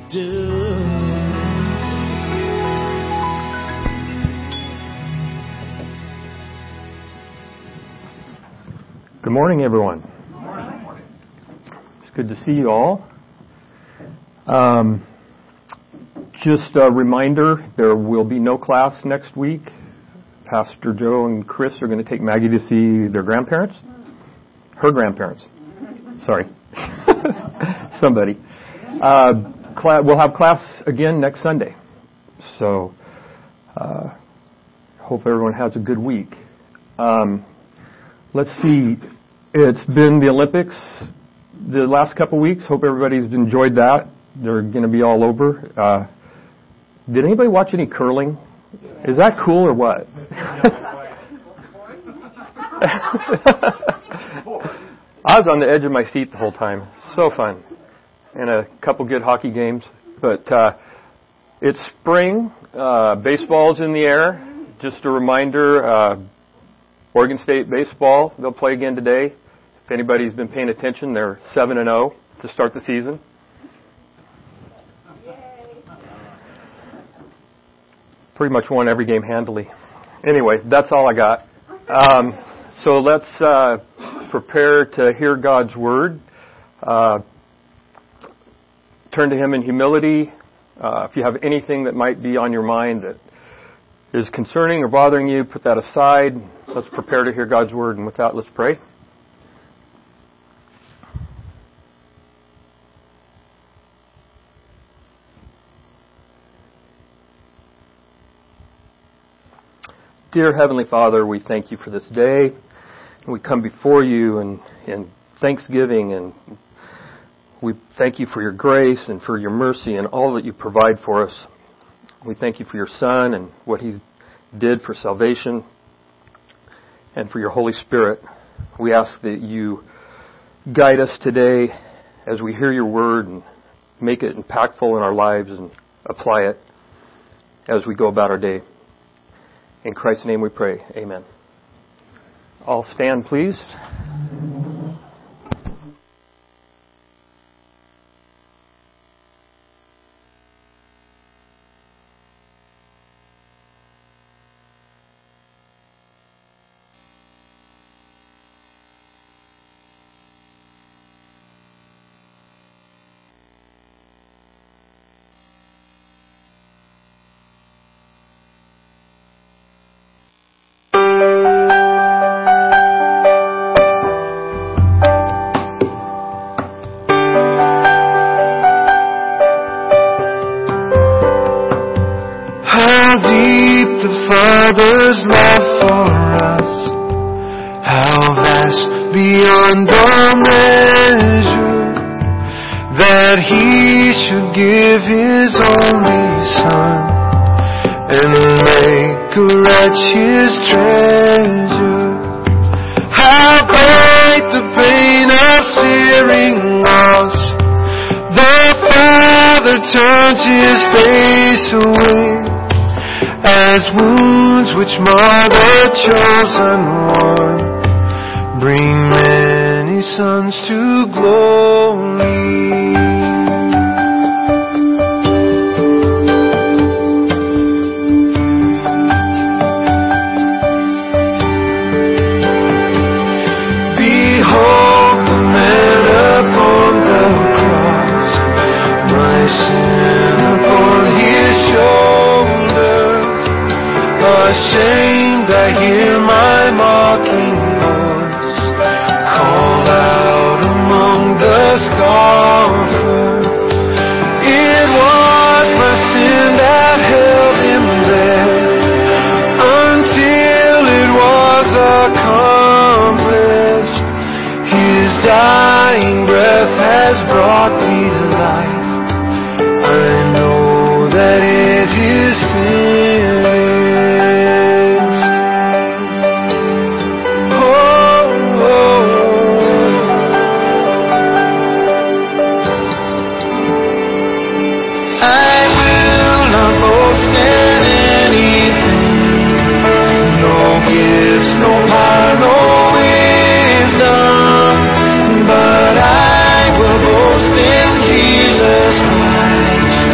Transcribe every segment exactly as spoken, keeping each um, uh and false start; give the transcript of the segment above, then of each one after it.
do. Good morning, everyone. Good morning. It's good to see you all. Um, just a reminder, there will be no class next week. Pastor Joe and Chris are going to take Maggie to see their grandparents. Her grandparents. Sorry. Somebody. Uh, cl- we'll have class again next Sunday. So, uh, hope everyone has a good week. Um, let's see. It's been the Olympics the last couple of weeks. Hope everybody's enjoyed that. They're going to be all over. Uh, did anybody watch any curling? Is that cool or what? I was on the edge of my seat the whole time. So fun. And a couple good hockey games. But uh, it's spring. Uh, baseball's in the air. Just a reminder, uh, Oregon State baseball, they'll play again today. If anybody's been paying attention, they're seven and oh to start the season. Pretty much won every game handily. Anyway, that's all I got. Um, so let's uh, prepare to hear God's Word. Uh, turn to Him in humility. Uh, if you have anything that might be on your mind that is concerning or bothering you, put that aside. Let's prepare to hear God's Word. And with that, let's pray. Dear Heavenly Father, we thank you for this day. We come before you in, in thanksgiving, and we thank you for your grace and for your mercy and all that you provide for us. We thank you for your Son and what He did for salvation and for your Holy Spirit. We ask that you guide us today as we hear your word and make it impactful in our lives and apply it as we go about our day. In Christ's name we pray. Amen. All stand, please. Father's love for us, how vast beyond all measure, that He should give His only Son and make a wretch His treasure. How great the pain of searing loss, the Father turns His face away, as wounds which mar the chosen one bring many sons to glory. Behold the man upon the cross, my sin upon His shoulder. Ashamed, I hear my mocking voice call out among the scoffers. It was my sin that held Him there until it was accomplished. His dying breath has brought me to life. I know that it is finished. But I will boast in Jesus Christ,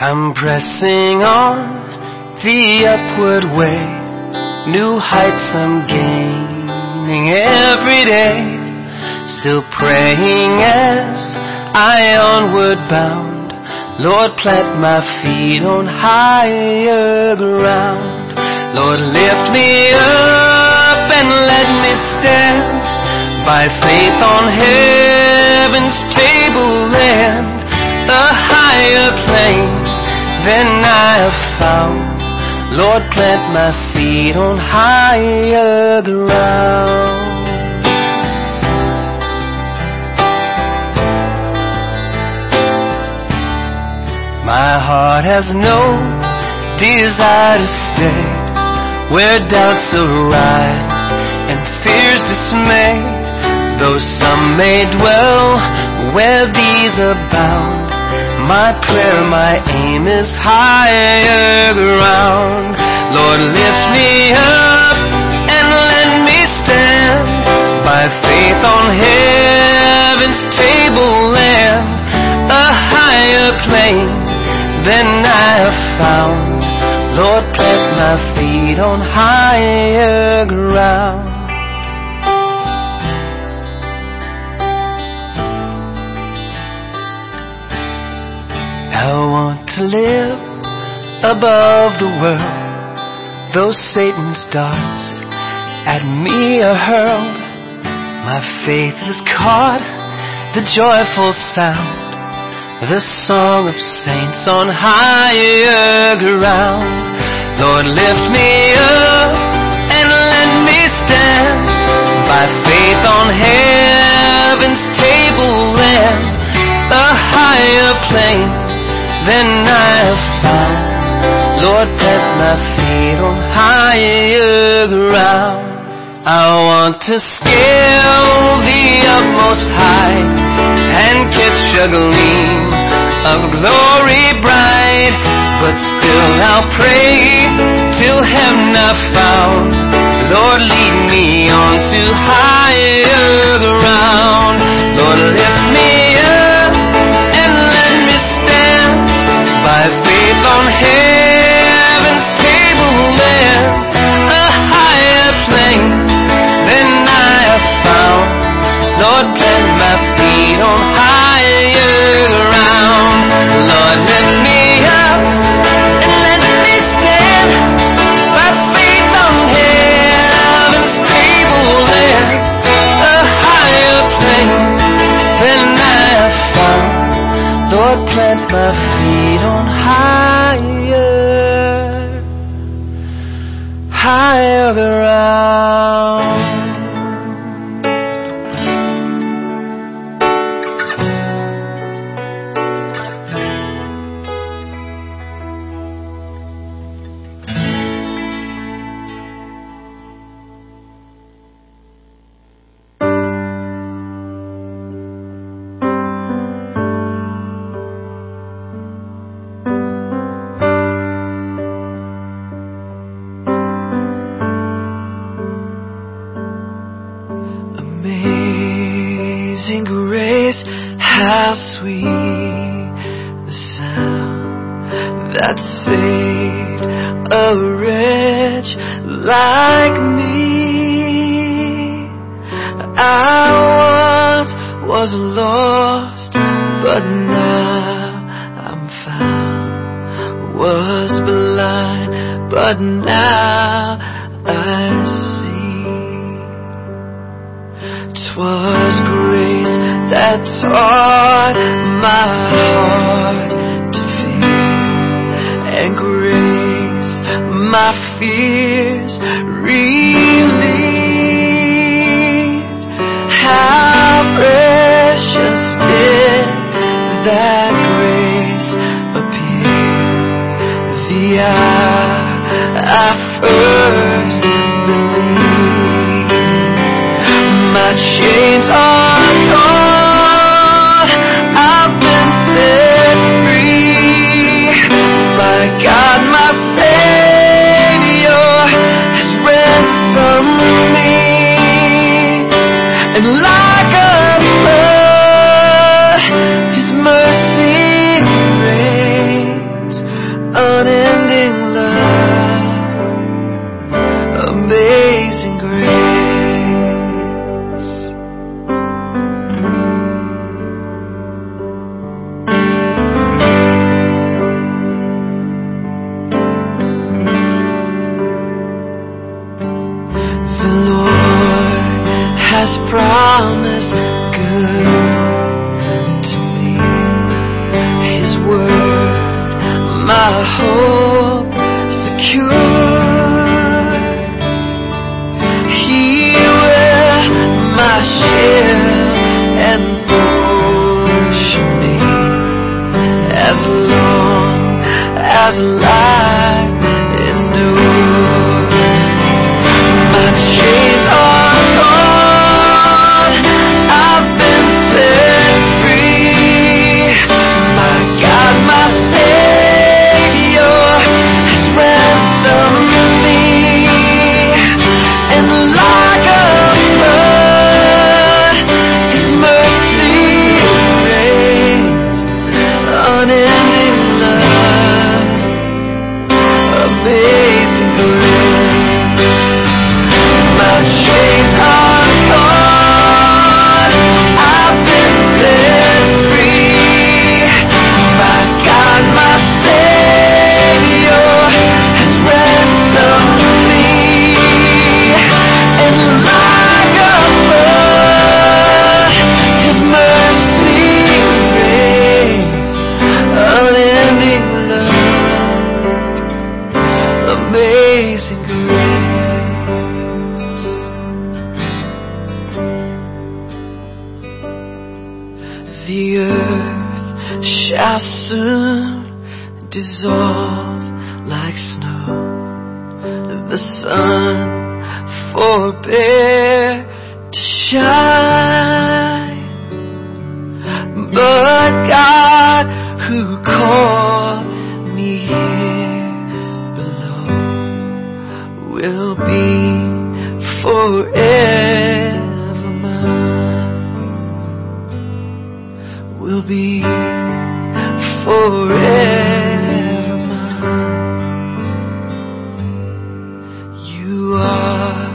I'm pressing on the upward way, new heights I'm gaining every day, still praying as I onward bound. Lord, plant my feet on higher ground. Lord, lift me up and let me stand by faith on heaven's tableland, a higher plane than I have found. Lord, plant my feet on higher ground. My heart has no desire to stay where doubts arise and fears dismay, though some may dwell where these abound. My prayer, my aim is higher ground. Lord, lift me up and let me stand by faith on heaven's tableland, a higher plane than I have found. Lord, plant my feet on higher ground. I want to live above the world, though Satan's darts at me are hurled. My faith has caught the joyful sound, the song of saints on higher ground. Lord, lift me up and let me stand by faith on heaven's tableland, a higher plane than I have found. Lord, plant my feet on higher ground. I want to scale the utmost height and catch a gleam of glory bright, but still I'll pray till heaven I've found. Lord, lead me on to higher ground. Lord, lift me up and let me stand by faith on heaven's tableland, a higher plane than I have found. Lord, plant my feet on higher ground. Lord, lift me up and let me stand by faith on heaven's tableland, a higher plane than I have found. Lord, plant my feet on higher, higher ground. Amazing grace, how sweet the sound that saved a wretch like me. I once was lost, but now I'm found. Was blind, but now I see. 'Twas grace that taught my heart to fear, and grace my fears relieved. How precious did that grace appear the hour I first believed. My chains are gone, I've been set free. My God, my Savior has rescued soon dissolve like snow. The sun forbear to shine, but God who called me here below will be forever mine, will be forever mine. You are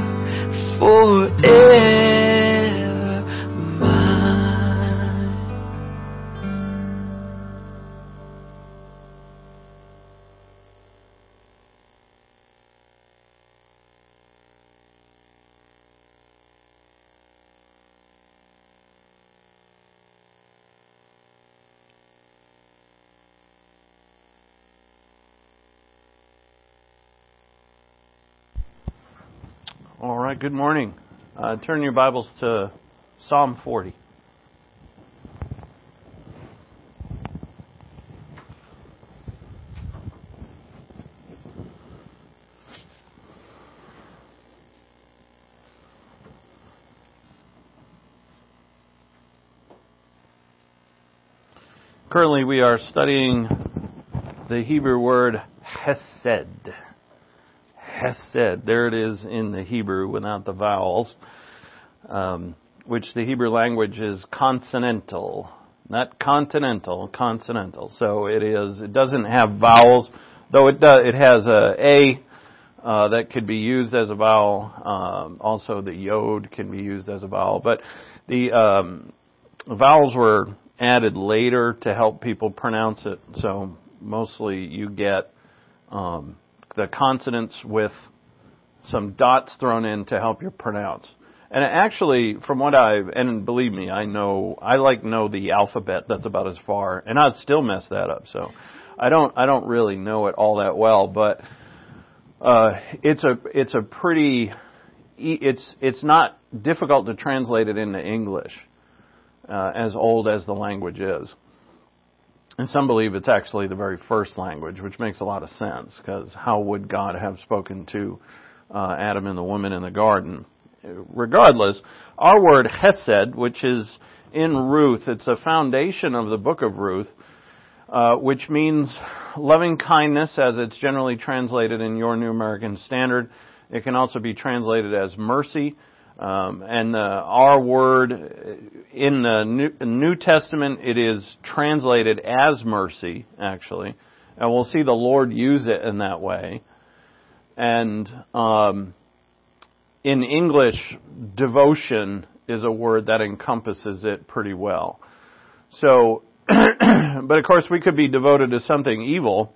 forever mine. All right, good morning. Uh, turn your Bibles to Psalm forty. Currently, we are studying the Hebrew word hesed. Hesed. There it is in the Hebrew without the vowels, um, which the Hebrew language is consonantal, not continental, consonantal. So it is. It doesn't have vowels, though it does. It has a a uh, that could be used as a vowel. Um, also, the yod can be used as a vowel, but the um, vowels were added later to help people pronounce it. So mostly you get um, the consonants with some dots thrown in to help you pronounce. And actually, from what I've, and believe me, I know, I like know the alphabet. That's about as far, and I'd still mess that up. So I don't, I don't really know it all that well, but uh, it's a, it's a pretty, it's, it's not difficult to translate it into English, uh, as old as the language is. And some believe it's actually the very first language, which makes a lot of sense, because how would God have spoken to uh, Adam and the woman in the garden? Regardless, our word hesed, which is in Ruth, it's a foundation of the book of Ruth, uh, which means loving kindness, as it's generally translated in your New American Standard. It can also be translated as mercy. Um, and uh, our word in the New, New Testament, it is translated as mercy, actually. And we'll see the Lord use it in that way. And um, in English, devotion is a word that encompasses it pretty well. So, but of course, we could be devoted to something evil.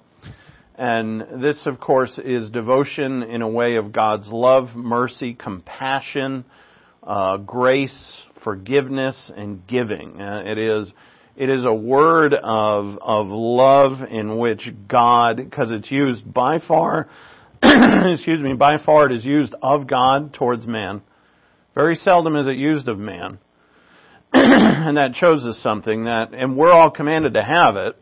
And this, of course, is devotion in a way of God's love, mercy, compassion, uh, grace, forgiveness, and giving. Uh, it is it is a word of of love in which God, because it's used by far, excuse me, by far it is used of God towards man. Very seldom is it used of man, and that shows us something that, and we're all commanded to have it,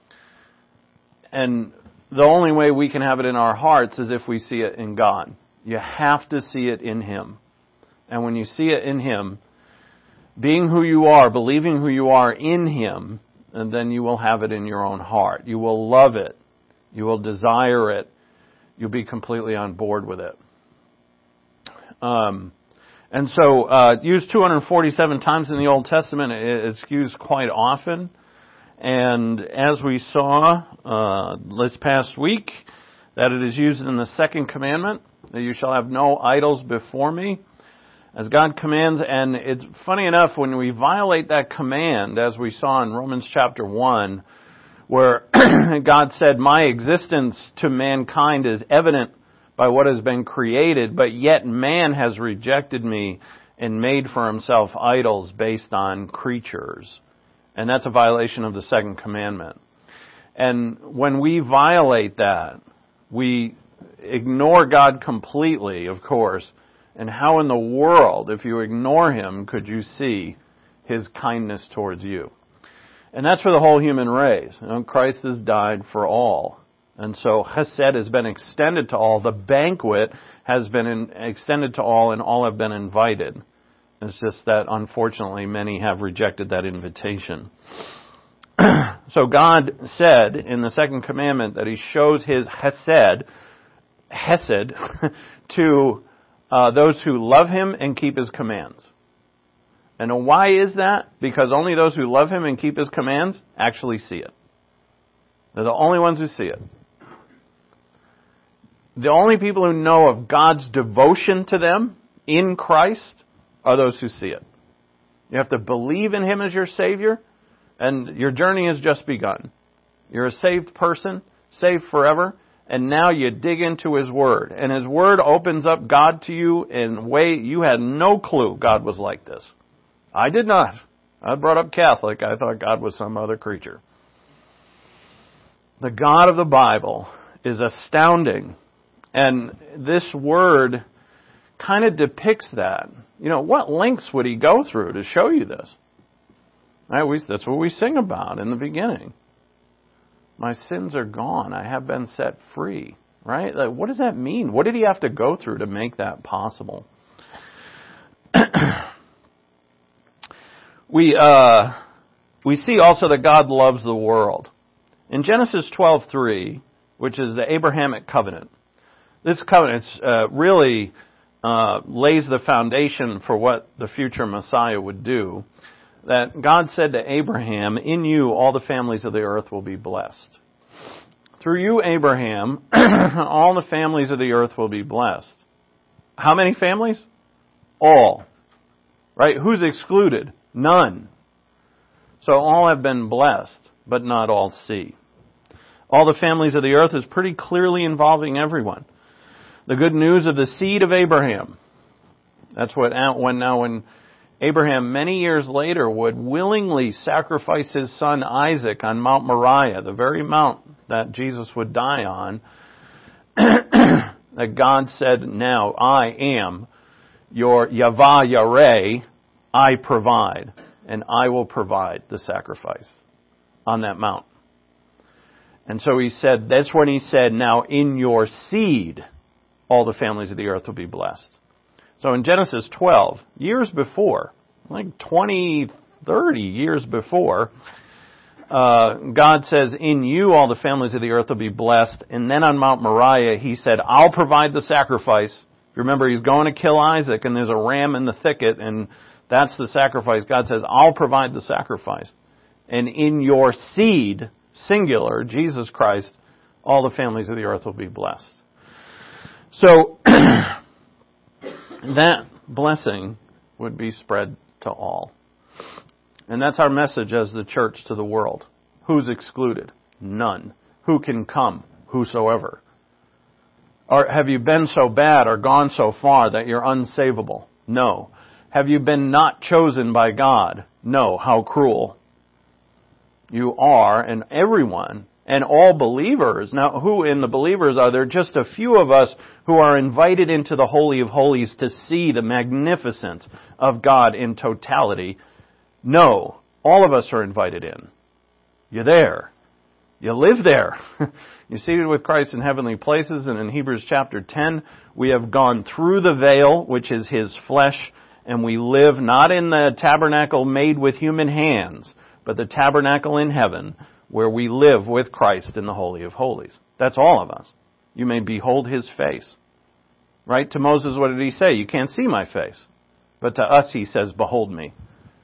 and the only way we can have it in our hearts is if we see it in God. You have to see it in Him. And when you see it in Him, being who you are, believing who you are in Him, and then you will have it in your own heart. You will love it. You will desire it. You'll be completely on board with it. Um, and so, uh, used two hundred forty-seven times in the Old Testament. It's used quite often. And as we saw uh, this past week, that it is used in the second commandment, that you shall have no idols before me, as God commands. And it's funny enough, when we violate that command, as we saw in Romans chapter one, where God said, my existence to mankind is evident by what has been created, but yet man has rejected me and made for himself idols based on creatures. And that's a violation of the second commandment. And when we violate that, we ignore God completely, of course. And how in the world, if you ignore Him, could you see His kindness towards you? And that's for the whole human race. You know, Christ has died for all. And so chesed has been extended to all. The banquet has been in, extended to all, and all have been invited. It's just that, unfortunately, many have rejected that invitation. So God said in the second commandment that He shows His chesed, chesed to uh, those who love Him and keep His commands. And why is that? Because only those who love Him and keep His commands actually see it. They're the only ones who see it. The only people who know of God's devotion to them in Christ are those who see it. You have to believe in Him as your Savior, and your journey has just begun. You're a saved person, saved forever, and now you dig into His Word. And His Word opens up God to you in a way you had no clue God was like this. I did not. I brought up Catholic. I thought God was some other creature. The God of the Bible is astounding. And this Word kind of depicts that. You know, what lengths would He go through to show you this? Right, we, that's what we sing about in the beginning. My sins are gone. I have been set free. Right? Like, what does that mean? What did He have to go through to make that possible? we uh, we see also that God loves the world. In Genesis twelve three, which is the Abrahamic covenant, this covenant uh, really uh, lays the foundation for what the future Messiah would do. That God said to Abraham, "In you all the families of the earth will be blessed." Through you, Abraham, all the families of the earth will be blessed. How many families? All. Right? Who's excluded? None. So all have been blessed, but not all see. All the families of the earth is pretty clearly involving everyone. The good news of the seed of Abraham. That's what when now when Abraham many years later would willingly sacrifice his son Isaac on Mount Moriah, the very mount that Jesus would die on, that God said, "Now I am your Yavah Yareh, I provide, and I will provide the sacrifice on that mount." And so He said, that's when He said, "Now in your seed, all the families of the earth will be blessed." So in Genesis twelve, years before, like twenty, thirty years before, uh, God says, "In you all the families of the earth will be blessed." And then on Mount Moriah, He said, "I'll provide the sacrifice." Remember, He's going to kill Isaac, and there's a ram in the thicket, and that's the sacrifice. God says, "I'll provide the sacrifice." And in your seed, singular, Jesus Christ, all the families of the earth will be blessed. So, that blessing would be spread to all. And that's our message as the church to the world. Who's excluded? None. Who can come? Whosoever. Or have you been so bad or gone so far that you're unsavable? No. Have you been not chosen by God? No. How cruel. You are, and everyone, and all believers. Now, who in the believers are there? Just a few of us who are invited into the Holy of Holies to see the magnificence of God in totality. No, all of us are invited in. You're there. You live there. You're seated with Christ in heavenly places, and in Hebrews chapter ten, we have gone through the veil, which is His flesh, and we live not in the tabernacle made with human hands, but the tabernacle in heaven, where we live with Christ in the Holy of Holies. That's all of us. You may behold His face. Right? To Moses, what did He say? You can't see my face. But to us, He says, behold me.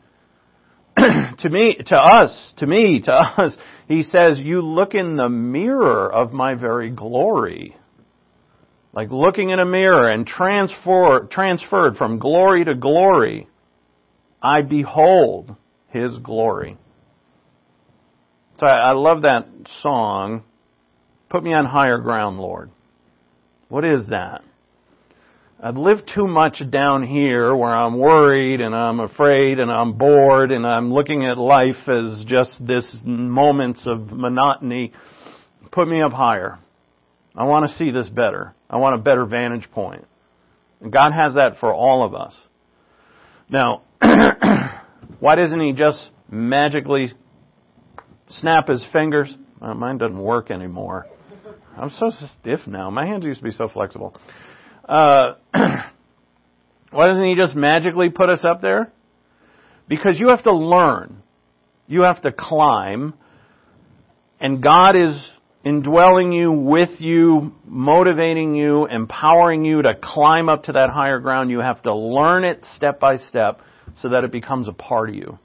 to me, to us, to me, to us, He says, you look in the mirror of my very glory. Like looking in a mirror and transfer, transferred from glory to glory, I behold His glory. So I love that song, "Put Me on Higher Ground, Lord." What is that? I've lived too much down here where I'm worried and I'm afraid and I'm bored and I'm looking at life as just this moments of monotony. Put me up higher. I want to see this better. I want a better vantage point. And God has that for all of us. Now, why doesn't He just magically snap his fingers. Uh, mine doesn't work anymore. I'm so stiff now. My hands used to be so flexible. Uh, why doesn't he just magically put us up there? Because you have to learn. You have to climb. And God is indwelling you, with you, motivating you, empowering you to climb up to that higher ground. You have to learn it step by step so that it becomes a part of you.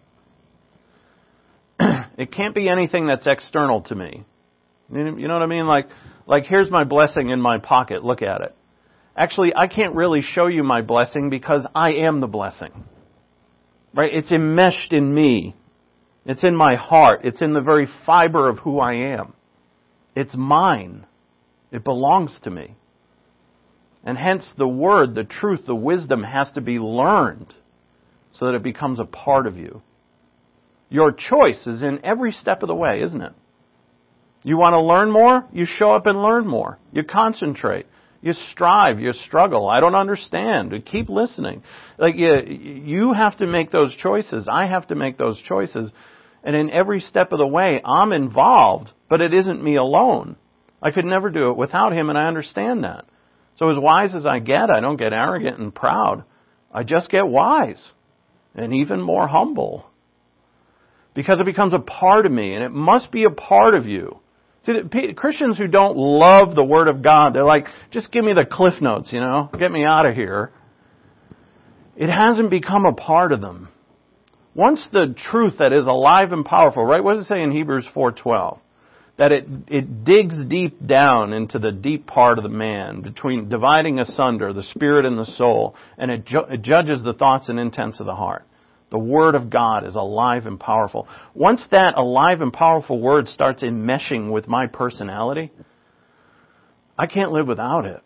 It can't be anything that's external to me. You know what I mean? Like, like here's my blessing in my pocket. Look at it. Actually, I can't really show you my blessing because I am the blessing. Right? It's enmeshed in me. It's in my heart. It's in the very fiber of who I am. It's mine. It belongs to me. And hence the word, the truth, the wisdom has to be learned so that it becomes a part of you. Your choice is in every step of the way, isn't it? You want to learn more? You show up and learn more. You concentrate. You strive. You struggle. I don't understand. Keep listening. Like you, you have to make those choices. I have to make those choices. And in every step of the way, I'm involved, but it isn't me alone. I could never do it without Him, and I understand that. So as wise as I get, I don't get arrogant and proud. I just get wise and even more humble. Because it becomes a part of me, and it must be a part of you. See, Christians who don't love the Word of God, they're like, just give me the cliff notes, you know, get me out of here. It hasn't become a part of them. Once the truth that is alive and powerful, right? What does it say in Hebrews four twelve? That it it digs deep down into the deep part of the man, between dividing asunder the spirit and the soul, and it, ju- it judges the thoughts and intents of the heart. The Word of God is alive and powerful. Once that alive and powerful Word starts enmeshing with my personality, I can't live without it.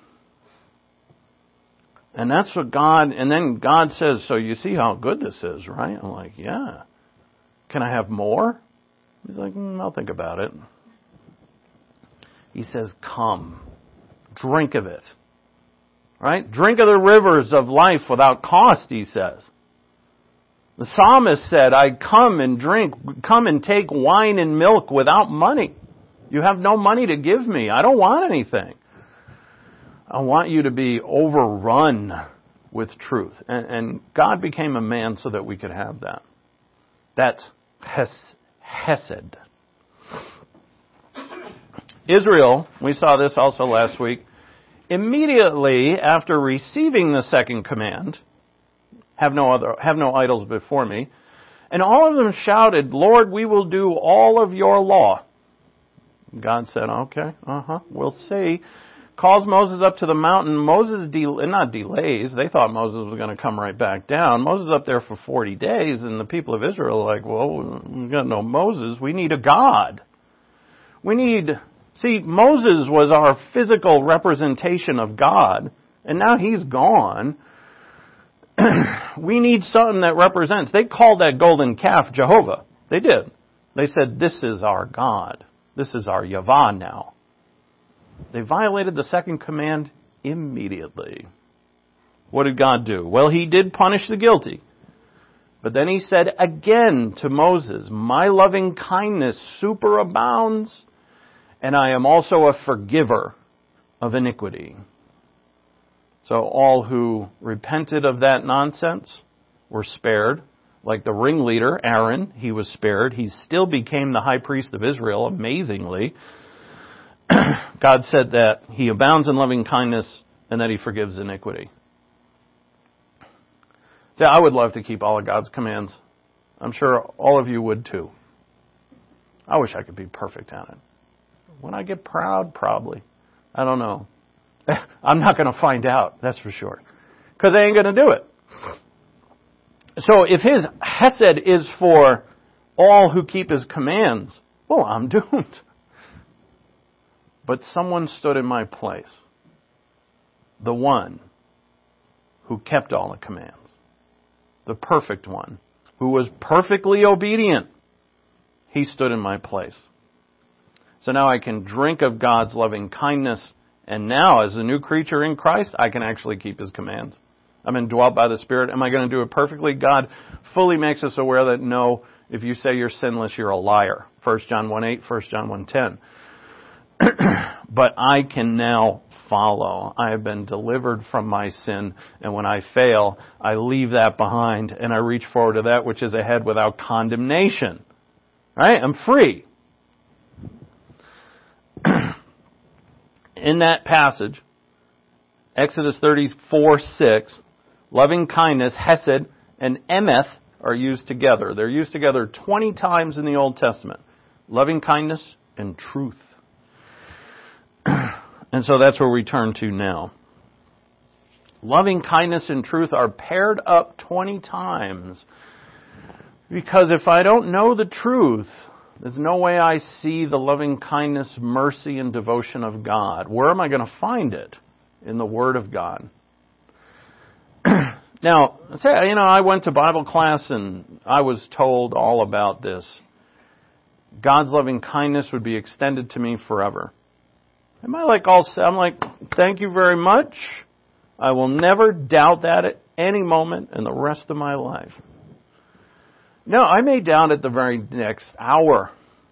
And that's what God, and then God says, so you see how good this is, right? I'm like, yeah. Can I have more? He's like, mm, I'll think about it. He says, come, drink of it. Right? Drink of the rivers of life without cost, he says. The psalmist said, I come and drink, come and take wine and milk without money. You have no money to give me. I don't want anything. I want you to be overrun with truth. And, and God became a man so that we could have that. That's hes, Hesed. Israel, we saw this also last week, immediately after receiving the second command, Have no other, have no idols before me. And all of them shouted, Lord, we will do all of your law. God said, okay, uh-huh, we'll see. Calls Moses up to the mountain. Moses, de- not delays. They thought Moses was going to come right back down. Moses up there for forty days, and the people of Israel are like, well, we got no Moses. We need a God. We need, see, Moses was our physical representation of God, and now he's gone. We need something that represents. They called that golden calf Jehovah. They did. They said, this is our God. This is our Yahweh now. They violated the second command immediately. What did God do? Well, He did punish the guilty. But then He said again to Moses, my loving kindness superabounds, and I am also a forgiver of iniquity. So all who repented of that nonsense were spared. Like the ringleader, Aaron, he was spared. He still became the high priest of Israel, amazingly. God said that He abounds in loving kindness and that He forgives iniquity. See, I would love to keep all of God's commands. I'm sure all of you would too. I wish I could be perfect at it. When I get proud, probably. I don't know. I'm not going to find out, that's for sure. Because I ain't going to do it. So if His Hesed is for all who keep His commands, well, I'm doomed. But someone stood in my place. The one who kept all the commands. The perfect one. Who was perfectly obedient. He stood in my place. So now I can drink of God's loving kindness. And now, as a new creature in Christ, I can actually keep His commands. I'm indwelt by the Spirit. Am I going to do it perfectly? God fully makes us aware that no, if you say you're sinless, you're a liar. First John one eight, First John one ten. But I can now follow. I have been delivered from my sin, and when I fail, I leave that behind, and I reach forward to that which is ahead without condemnation. Right? I'm free. In that passage, Exodus thirty-four six, loving kindness, hesed, and emeth are used together. They're used together twenty times in the Old Testament. Loving kindness and truth. And so that's where we turn to now. Loving kindness and truth are paired up twenty times. Because if I don't know the truth, there's no way I see the loving kindness, mercy, and devotion of God. Where am I going to find it? In the Word of God. Now, say, you know, I went to Bible class and I was told all about this. God's loving kindness would be extended to me forever. Am I like all, I'm like, thank you very much. I will never doubt that at any moment in the rest of my life. No, I may doubt it the very next hour.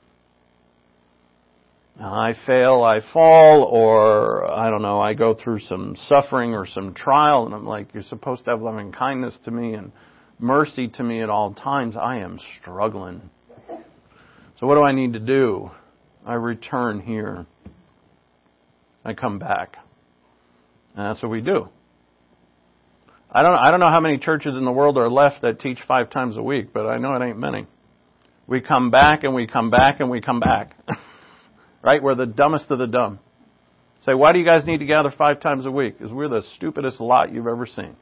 I fail, I fall, or, I don't know, I go through some suffering or some trial, and I'm like, you're supposed to have loving kindness to me and mercy to me at all times. I am struggling. So what do I need to do? I return here. I come back. And that's what we do. I don't, I don't know how many churches in the world are left that teach five times a week, but I know it ain't many. We come back and we come back and we come back. Right? We're the dumbest of the dumb. Say, why do you guys need to gather five times a week? Because we're the stupidest lot you've ever seen.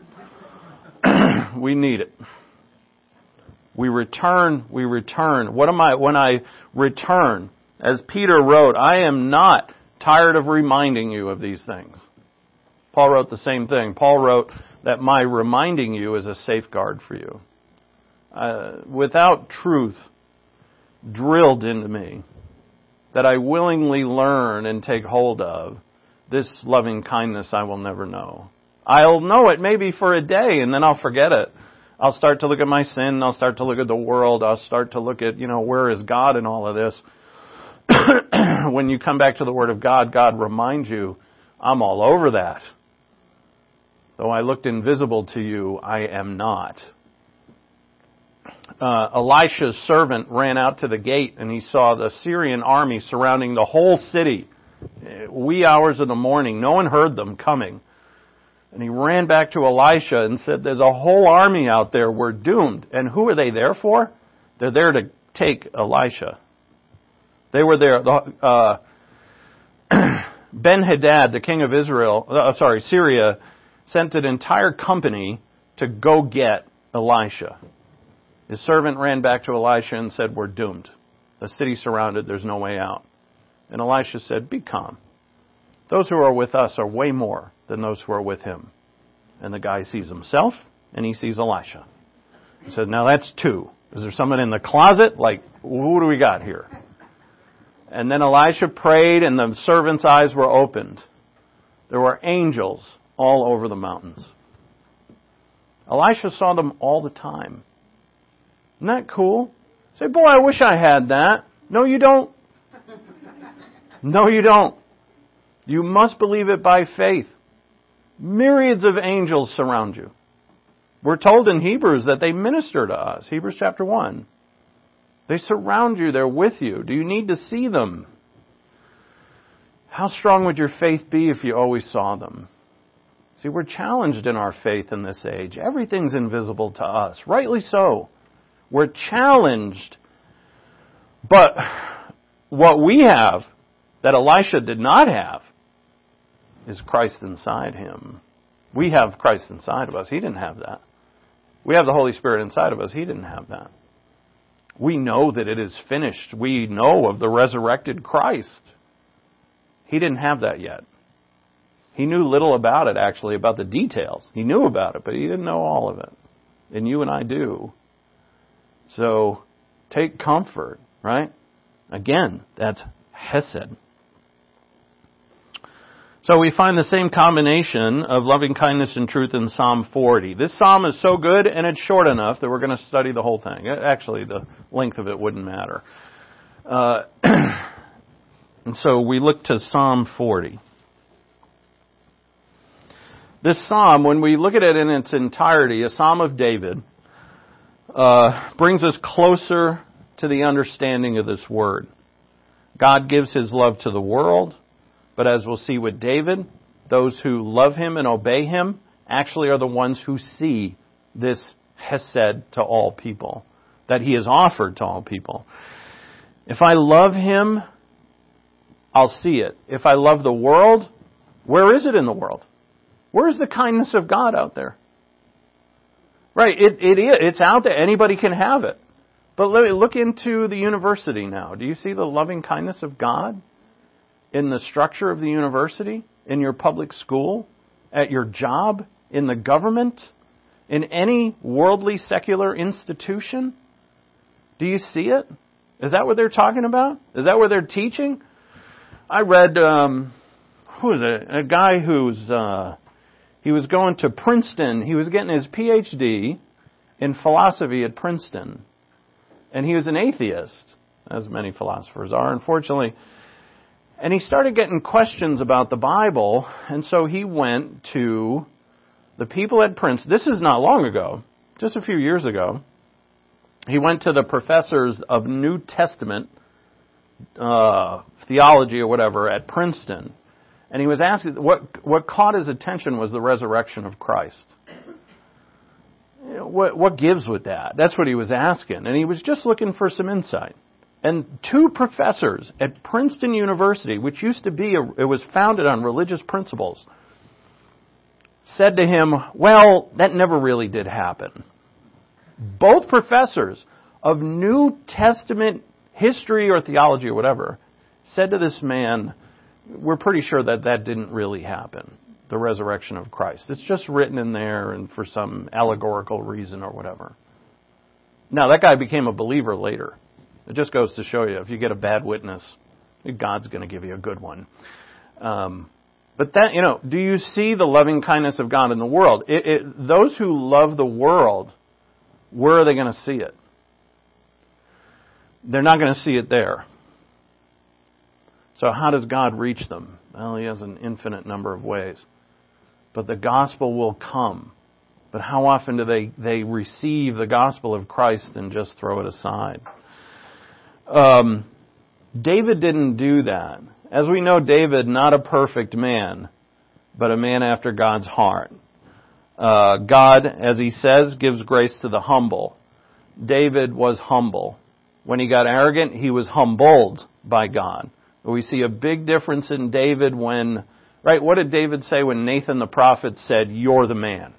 We need it. We return, we return. What am I, when I return, as Peter wrote, I am not tired of reminding you of these things. Paul wrote the same thing. Paul wrote that my reminding you is a safeguard for you. Uh, without truth drilled into me, that I willingly learn and take hold of, this loving kindness I will never know. I'll know it maybe for a day and then I'll forget it. I'll start to look at my sin, I'll start to look at the world, I'll start to look at, you know, where is God in all of this? When you come back to the Word of God, God reminds you, I'm all over that. Though I looked invisible to you, I am not. Uh, Elisha's servant ran out to the gate and he saw the Syrian army surrounding the whole city. Wee hours of the morning. No one heard them coming. And he ran back to Elisha and said, there's a whole army out there. We're doomed. And who are they there for? They're there to take Elisha. They were there. Uh, Ben-Hadad, the king of Israel, uh, sorry, Syria, sent an entire company to go get Elisha. His servant ran back to Elisha and said, we're doomed. The city's surrounded. There's no way out. And Elisha said, be calm. Those who are with us are way more than those who are with him. And the guy sees himself and he sees Elisha. He said, now that's two. Is there someone in the closet? Like, who do we got here? And then Elisha prayed and the servant's eyes were opened. There were angels all over the mountains. Elisha saw them all the time. Isn't that cool? Say, boy, I wish I had that. No, you don't. No, you don't. You must believe it by faith. Myriads of angels surround you. We're told in Hebrews that they minister to us. Hebrews chapter one. They surround you. They're with you. Do you need to see them? How strong would your faith be if you always saw them? See, we're challenged in our faith in this age. Everything's invisible to us. Rightly so. We're challenged. But what we have that Elisha did not have is Christ inside him. We have Christ inside of us. He didn't have that. We have the Holy Spirit inside of us. He didn't have that. We know that it is finished. We know of the resurrected Christ. He didn't have that yet. He knew little about it, actually, about the details. He knew about it, but he didn't know all of it. And you and I do. So, take comfort, right? Again, that's hesed. So we find the same combination of loving kindness and truth in Psalm forty. This psalm is so good and it's short enough that we're going to study the whole thing. Actually, the length of it wouldn't matter. Uh, and so we look to Psalm forty. This psalm, when we look at it in its entirety, a psalm of David, uh, brings us closer to the understanding of this word. God gives His love to the world, but as we'll see with David, those who love Him and obey Him actually are the ones who see this hesed to all people, that He has offered to all people. If I love Him, I'll see it. If I love the world, where is it in the world? Where's the kindness of God out there? Right, it, it is. It's out there. Anybody can have it. But let me look into the university now. Do you see the loving kindness of God in the structure of the university, in your public school, at your job, in the government, in any worldly secular institution? Do you see it? Is that what they're talking about? Is that what they're teaching? I read, um, who is it? A guy who's... Uh, He was going to Princeton. He was getting his P H D in philosophy at Princeton. And he was an atheist, as many philosophers are, unfortunately. And he started getting questions about the Bible. And so he went to the people at Princeton. This is not long ago, just a few years ago. He went to the professors of New Testament uh, theology or whatever at Princeton. And he was asking, what what caught his attention was the resurrection of Christ. You know, what what gives with that? That's what he was asking. And he was just looking for some insight. And two professors at Princeton University, which used to be, a, it was founded on religious principles, said to him, well, that never really did happen. Both professors of New Testament history or theology or whatever said to this man, we're pretty sure that that didn't really happen, the resurrection of Christ. It's just written in there and for some allegorical reason or whatever. Now, that guy became a believer later. It just goes to show you, if you get a bad witness, God's going to give you a good one. Um, but that, you know, do you see the loving kindness of God in the world? It, it, those who love the world, where are they going to see it? They're not going to see it there. So how does God reach them? Well, He has an infinite number of ways. But the gospel will come. But how often do they, they receive the gospel of Christ and just throw it aside? Um, David didn't do that. As we know, David, not a perfect man, but a man after God's heart. Uh, God, as he says, gives grace to the humble. David was humble. When he got arrogant, he was humbled by God. We see a big difference in David when, right, what did David say when Nathan the prophet said, you're the man?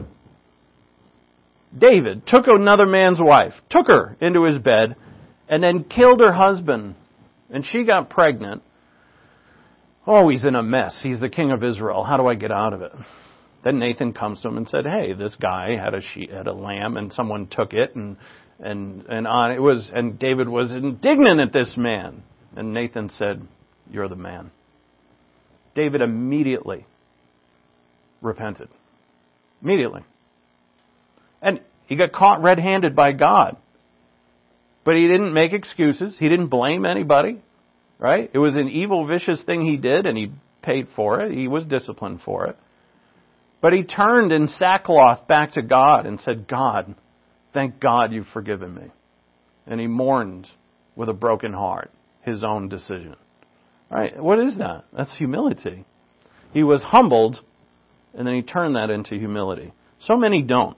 David took another man's wife, took her into his bed, and then killed her husband. And she got pregnant. Oh, he's in a mess. He's the king of Israel. How do I get out of it? Then Nathan comes to him and said, hey, this guy had a she had a lamb and someone took it and and and on it was and David was indignant at this man. And Nathan said, you're the man. David immediately repented. Immediately. And he got caught red-handed by God. But he didn't make excuses. He didn't blame anybody. Right? It was an evil, vicious thing he did, and he paid for it. He was disciplined for it. But he turned in sackcloth back to God and said, God, thank God you've forgiven me. And he mourned with a broken heart his own decision. All right, what is that? That's humility. He was humbled, and then he turned that into humility. So many don't.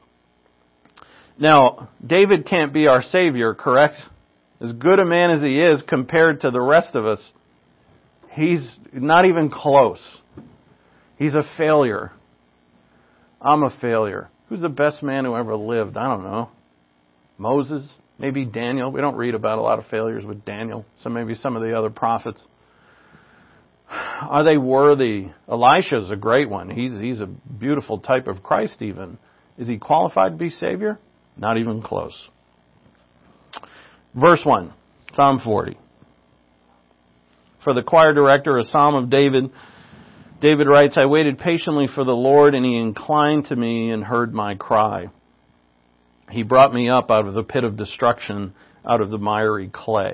Now, David can't be our Savior, correct? As good a man as he is compared to the rest of us, he's not even close. He's a failure. I'm a failure. Who's the best man who ever lived? I don't know. Moses? Maybe Daniel. We don't read about a lot of failures with Daniel. So maybe some of the other prophets. Are they worthy? Elisha's a great one. He's he's a beautiful type of Christ even. Is he qualified to be Savior? Not even close. Verse one, Psalm forty. For the choir director, a psalm of David, David writes, I waited patiently for the Lord, and He inclined to me and heard my cry. He brought me up out of the pit of destruction, out of the miry clay.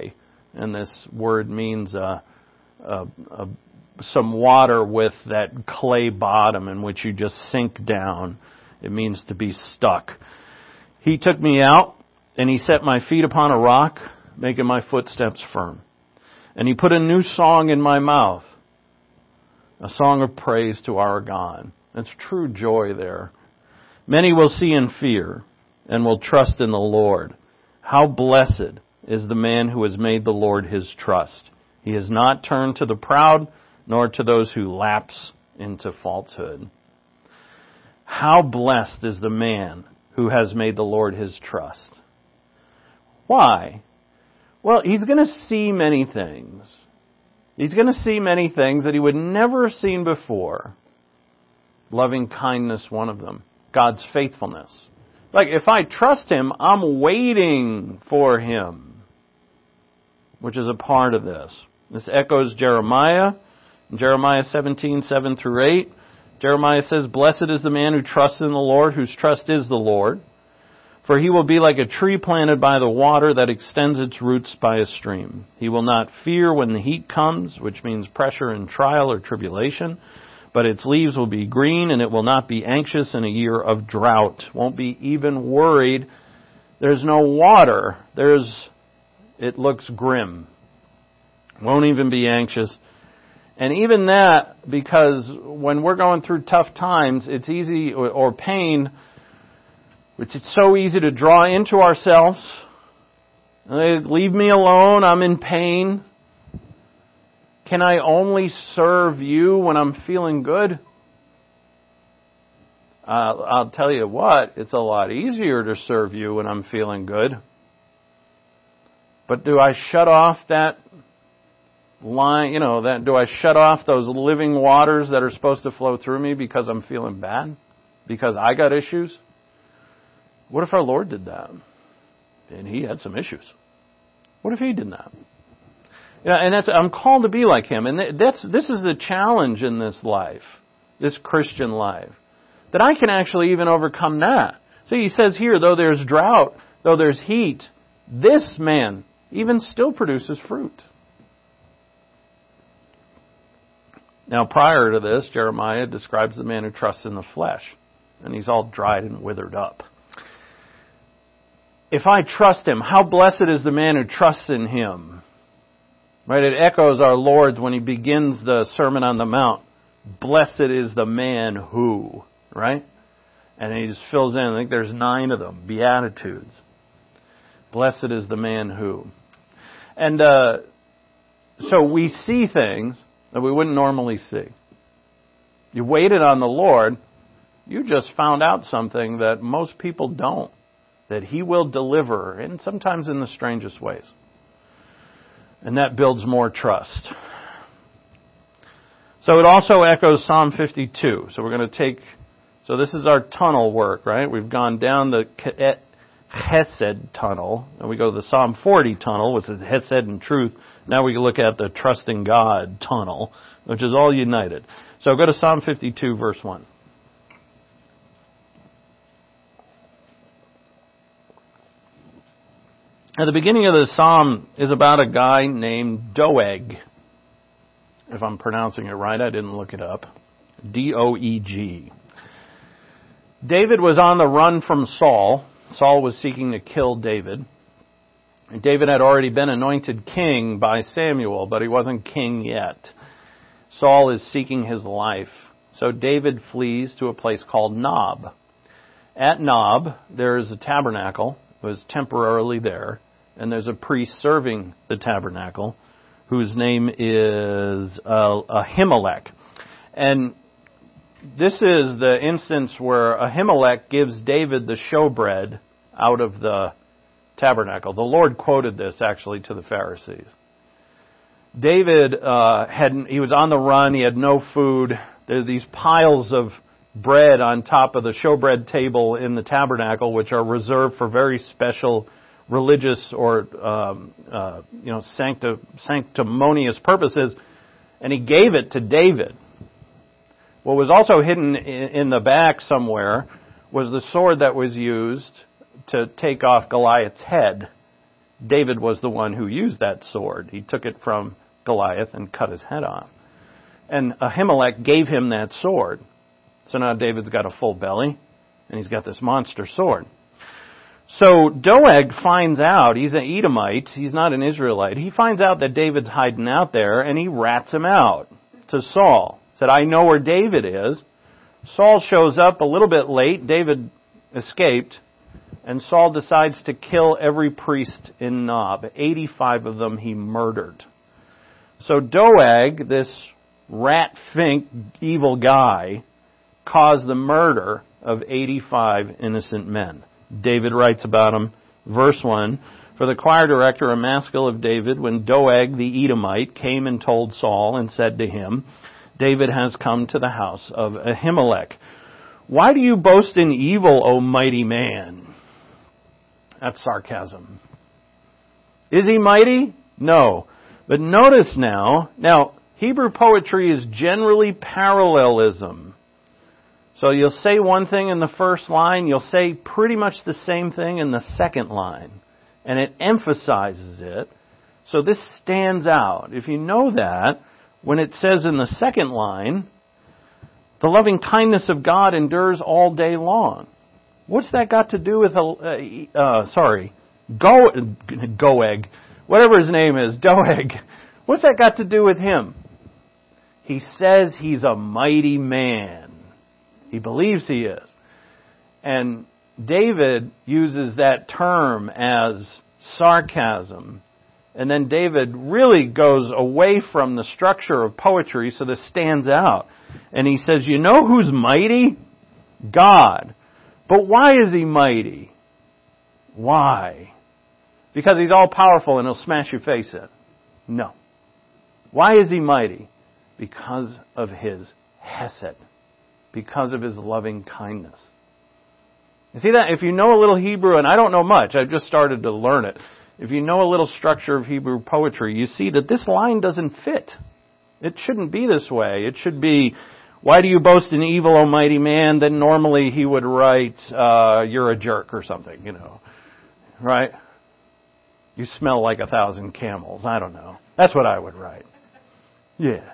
And this word means uh, uh, uh, some water with that clay bottom in which you just sink down. It means to be stuck. He took me out, and He set my feet upon a rock, making my footsteps firm. And He put a new song in my mouth, a song of praise to our God. That's true joy there. Many will see and fear, and will trust in the Lord. How blessed is the man who has made the Lord his trust. He has not turned to the proud, nor to those who lapse into falsehood. How blessed is the man who has made the Lord his trust. Why? Well, he's going to see many things. He's going to see many things that he would never have seen before. Loving kindness, one of them. God's faithfulness. Like, if I trust Him, I'm waiting for Him, which is a part of this. This echoes Jeremiah. In Jeremiah seventeen, seven through eight, Jeremiah says, "Blessed is the man who trusts in the Lord, whose trust is the Lord. For he will be like a tree planted by the water that extends its roots by a stream. He will not fear when the heat comes," which means pressure and trial or tribulation. "But its leaves will be green, and it will not be anxious in a year of drought." Won't be even worried. There's no water. There's, it looks grim. Won't even be anxious. And even that, because when we're going through tough times, it's easy, or, or pain, which it's so easy to draw into ourselves. Leave me alone, I'm in pain. Can I only serve you when I'm feeling good? Uh, I'll tell you what, it's a lot easier to serve you when I'm feeling good. But do I shut off that line, you know, that do I shut off those living waters that are supposed to flow through me because I'm feeling bad? Because I got issues? What if our Lord did that? And He had some issues. What if He did that? Yeah, and that's, I'm called to be like Him. And that's, this is the challenge in this life, this Christian life, that I can actually even overcome that. See, He says here, though there's drought, though there's heat, this man even still produces fruit. Now, prior to this, Jeremiah describes the man who trusts in the flesh, and he's all dried and withered up. If I trust Him, how blessed is the man who trusts in Him? Right? It echoes our Lord's when He begins the Sermon on the Mount. Blessed is the man who, right? And He just fills in, I think there's nine of them, Beatitudes. Blessed is the man who. And uh, so we see things that we wouldn't normally see. You waited on the Lord, you just found out something that most people don't. That He will deliver, and sometimes in the strangest ways. And that builds more trust. So it also echoes Psalm fifty-two. So we're going to take, so this is our tunnel work, right? We've gone down the Hesed tunnel, and we go to the Psalm forty tunnel, which is Hesed and truth. Now we can look at the trusting God tunnel, which is all united. So go to Psalm fifty-two, verse one. At the beginning of the psalm is about a guy named Doeg. If I'm pronouncing it right, I didn't look it up. D O E G. David was on the run from Saul. Saul was seeking to kill David. David had already been anointed king by Samuel, but he wasn't king yet. Saul is seeking his life. So David flees to a place called Nob. At Nob, there is a tabernacle. Was temporarily there, and there's a priest serving the tabernacle whose name is uh, Ahimelech. And this is the instance where Ahimelech gives David the showbread out of the tabernacle. The Lord quoted this actually to the Pharisees. David uh, had he was on the run. He had no food. There are these piles of bread on top of the showbread table in the tabernacle, which are reserved for very special religious or um, uh, you know sancti- sanctimonious purposes, and he gave it to David. What was also hidden in, in the back somewhere was the sword that was used to take off Goliath's head. David was the one who used that sword. He took it from Goliath and cut his head off. And Ahimelech gave him that sword. So now David's got a full belly, and he's got this monster sword. So Doeg finds out, he's an Edomite, he's not an Israelite. He finds out that David's hiding out there, and he rats him out to Saul. Said, I know where David is. Saul shows up a little bit late. David escaped. And Saul decides to kill every priest in Nob. eighty-five of them he murdered. So Doeg, this rat-fink evil guy, caused the murder of eighty-five innocent men. David writes about him, verse one, For the choir director, a maskil of David, when Doeg the Edomite came and told Saul and said to him, David has come to the house of Ahimelech. Why do you boast in evil, O mighty man? That's sarcasm. Is he mighty? No. But notice now, now, Hebrew poetry is generally parallelism. So you'll say one thing in the first line, you'll say pretty much the same thing in the second line. And it emphasizes it. So this stands out. If you know that, when it says in the second line, the loving kindness of God endures all day long. What's that got to do with, uh, uh, sorry, Go, Goeg, whatever his name is, Doeg. What's that got to do with him? He says he's a mighty man. He believes he is. And David uses that term as sarcasm. And then David really goes away from the structure of poetry, so this stands out. And he says, you know who's mighty? God. But why is he mighty? Why? Because he's all powerful and he'll smash your face in. No. Why is he mighty? Because of his hesed. Because of his loving kindness. You see that? If you know a little Hebrew, and I don't know much, I've just started to learn it. If you know a little structure of Hebrew poetry, you see that this line doesn't fit. It shouldn't be this way. It should be, why do you boast in evil, O mighty man? Then normally he would write, uh, you're a jerk or something, you know. Right? You smell like a thousand camels. I don't know. That's what I would write. Yeah.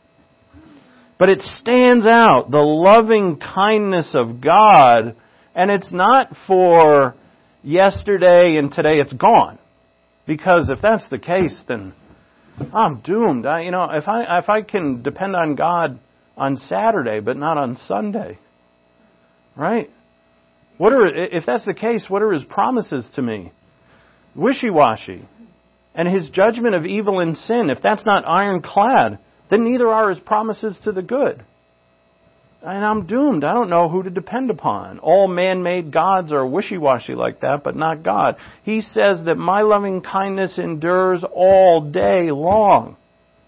But it stands out, the loving kindness of God, and it's not for yesterday and today it's gone. Because if that's the case, then I'm doomed. I, you know, if I if I can depend on God on Saturday but not on Sunday, right? What are if that's the case? What are His promises to me? Wishy-washy. And His judgment of evil and sin, if that's not ironclad, then neither are His promises to the good. And I'm doomed. I don't know who to depend upon. All man-made gods are wishy-washy like that, but not God. He says that my loving kindness endures all day long.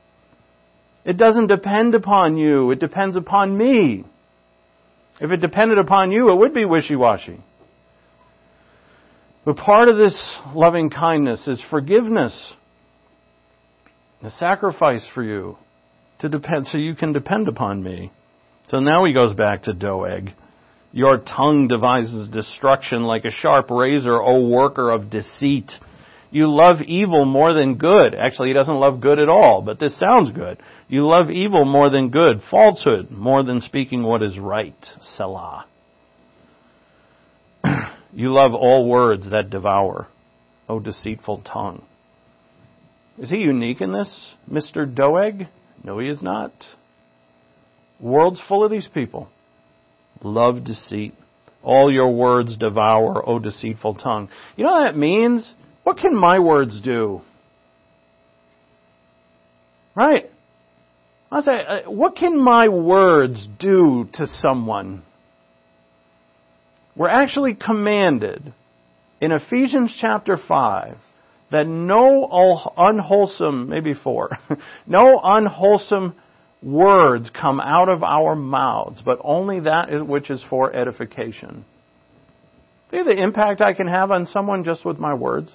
It doesn't depend upon you. It depends upon me. If it depended upon you, it would be wishy-washy. But part of this loving kindness is forgiveness. A sacrifice for you to depend, so you can depend upon me. So now he goes back to Doeg. Your tongue devises destruction like a sharp razor, O worker of deceit. You love evil more than good. Actually, he doesn't love good at all, but this sounds good. You love evil more than good, falsehood more than speaking what is right. Selah. You love all words that devour, O deceitful tongue. Is he unique in this, Mister Doeg? No, he is not. World's full of these people. Love deceit. All your words devour, O deceitful tongue. You know what that means? What can my words do? Right? I say, what can my words do to someone? We're actually commanded in Ephesians chapter five that no unwholesome, maybe four, no unwholesome words come out of our mouths, but only that which is for edification. See the impact I can have on someone just with my words?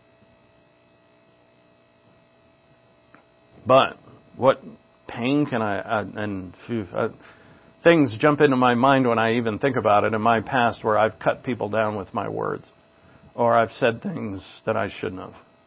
But what pain can I, uh, and phew, uh, things jump into my mind when I even think about it in my past where I've cut people down with my words. Or I've said things that I shouldn't have.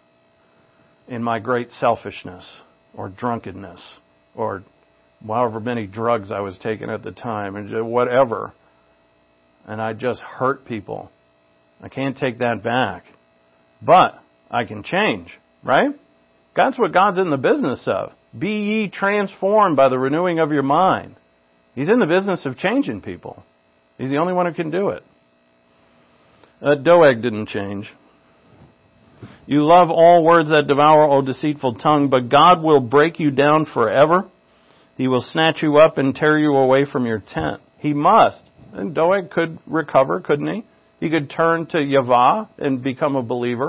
in my great selfishness or drunkenness or however many drugs I was taking at the time and whatever. And I just hurt people. I can't take that back. But I can change, right? That's what God's in the business of. Be ye transformed by the renewing of your mind. He's in the business of changing people. He's the only one who can do it. Uh, Doeg didn't change. You love all words that devour, O deceitful tongue, but God will break you down forever. He will snatch you up and tear you away from your tent. He must. And Doeg could recover, couldn't he? He could turn to Yahweh and become a believer.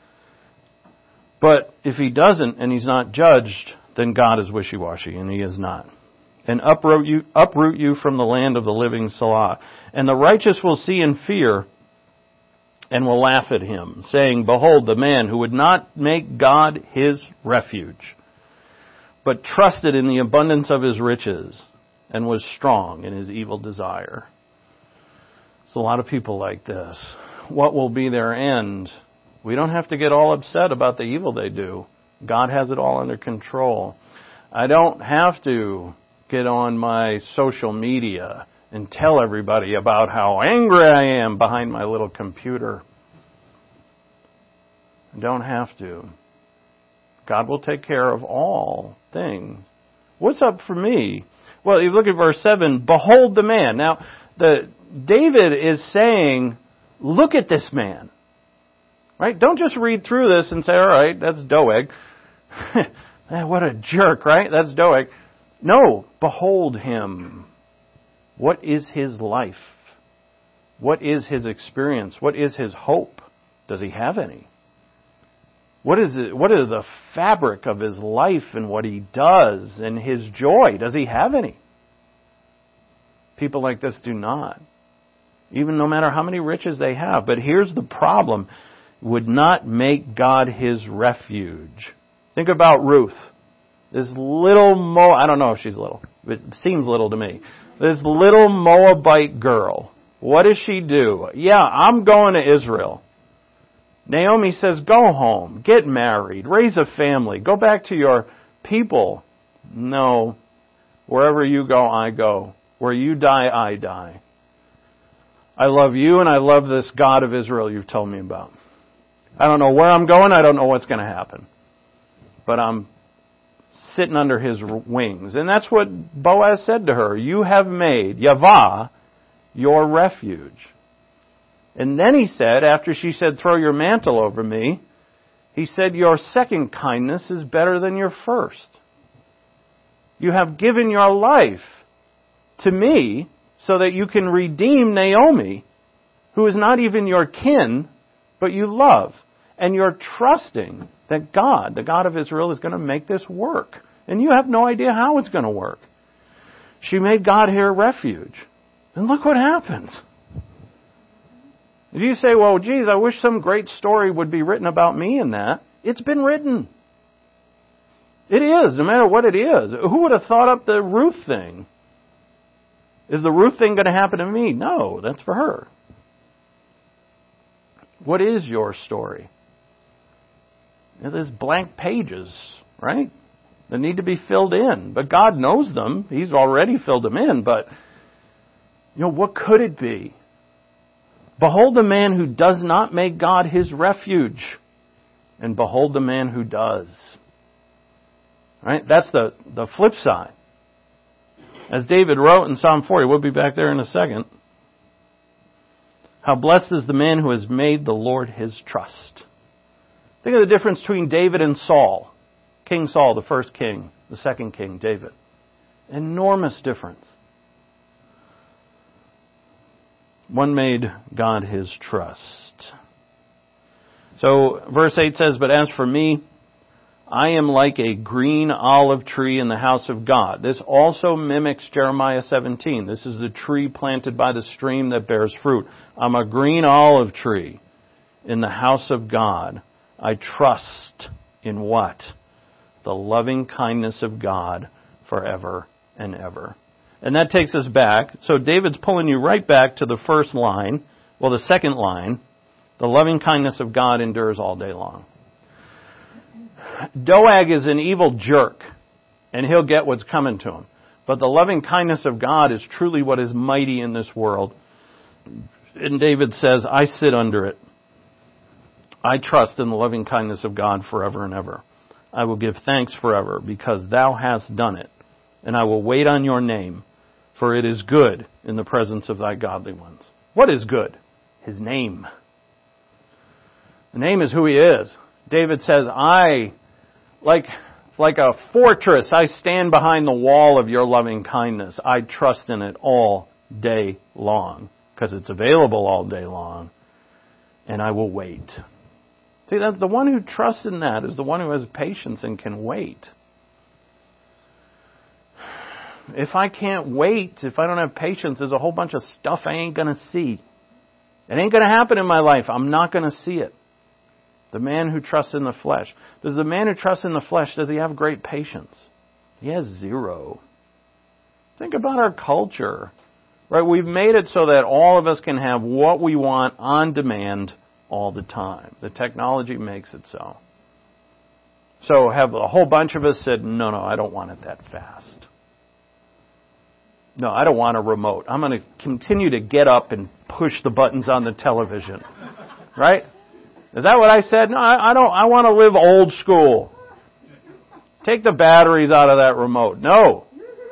But if he doesn't and he's not judged, then God is wishy-washy, and he is not. And uproot you, uproot you from the land of the living Salah. And the righteous will see and fear and will laugh at him, saying, Behold, the man who would not make God his refuge, but trusted in the abundance of his riches and was strong in his evil desire. There's a lot of people like this. What will be their end? We don't have to get all upset about the evil they do. God has it all under control. I don't have to get on my social media and tell everybody about how angry I am behind my little computer. I don't have to. God will take care of all things. What's up for me? Well, you look at verse seven, behold the man. Now, the David is saying, look at this man. Right? Don't just read through this and say, all right, that's Doeg. What a jerk, right? That's Doeg. No, behold him. What is his life? What is his experience? What is his hope? Does he have any? What is it? What is the fabric of his life and what he does and his joy? Does he have any? People like this do not. Even no matter how many riches they have. But here's the problem. Would not make God his refuge. Think about Ruth. This little Mo, I don't know if she's little. It seems little to me. This little Moabite girl. What does she do? Yeah, I'm going to Israel. Naomi says, go home, get married, raise a family, go back to your people. No, wherever you go, I go. Where you die, I die. I love you and I love this God of Israel you've told me about. I don't know where I'm going, I don't know what's going to happen. But I'm sitting under his wings. And that's what Boaz said to her. You have made Yahweh your refuge. And then he said, after she said, throw your mantle over me, he said, your second kindness is better than your first. You have given your life to me so that you can redeem Naomi, who is not even your kin, but you love. And you're trusting that God, the God of Israel, is going to make this work. And you have no idea how it's going to work. She made God her refuge. And look what happens. If you say, well, geez, I wish some great story would be written about me in that. It's been written. It is, no matter what it is. Who would have thought up the Ruth thing? Is the Ruth thing going to happen to me? No, that's for her. What is your story? There's blank pages, right? That need to be filled in. But God knows them. He's already filled them in. But, you know, what could it be? Behold the man who does not make God his refuge. And behold the man who does. Right? That's the, the flip side. As David wrote in Psalm forty, we'll be back there in a second. How blessed is the man who has made the Lord his trust. Think of the difference between David and Saul. King Saul, the first king. The second king, David. Enormous difference. One made God his trust. So, verse eight says, but as for me, I am like a green olive tree in the house of God. This also mimics Jeremiah seventeen. This is the tree planted by the stream that bears fruit. I'm a green olive tree in the house of God. I trust in what? The loving kindness of God forever and ever. And that takes us back. So David's pulling you right back to the first line. Well, the second line. The loving kindness of God endures all day long. Doeg is an evil jerk, and he'll get what's coming to him. But the loving kindness of God is truly what is mighty in this world. And David says, I sit under it. I trust in the loving kindness of God forever and ever. I will give thanks forever because thou hast done it. And I will wait on your name, for it is good in the presence of thy godly ones. What is good? His name. The name is who he is. David says, I, like, like a fortress, I stand behind the wall of your loving kindness. I trust in it all day long, because it's available all day long, and I will wait. See, that the one who trusts in that is the one who has patience and can wait. If I can't wait, if I don't have patience, there's a whole bunch of stuff I ain't going to see. It ain't going to happen in my life. I'm not going to see it. The man who trusts in the flesh. Does the man who trusts in the flesh, does he have great patience? He has zero. Think about our culture. Right? We've made it so that all of us can have what we want on demand all the time. The technology makes it so. So have a whole bunch of us said, no, no, I don't want it that fast. No, I don't want a remote. I'm going to continue to get up and push the buttons on the television. Right? Is that what I said? No, I, I don't. I want to live old school. Take the batteries out of that remote. No.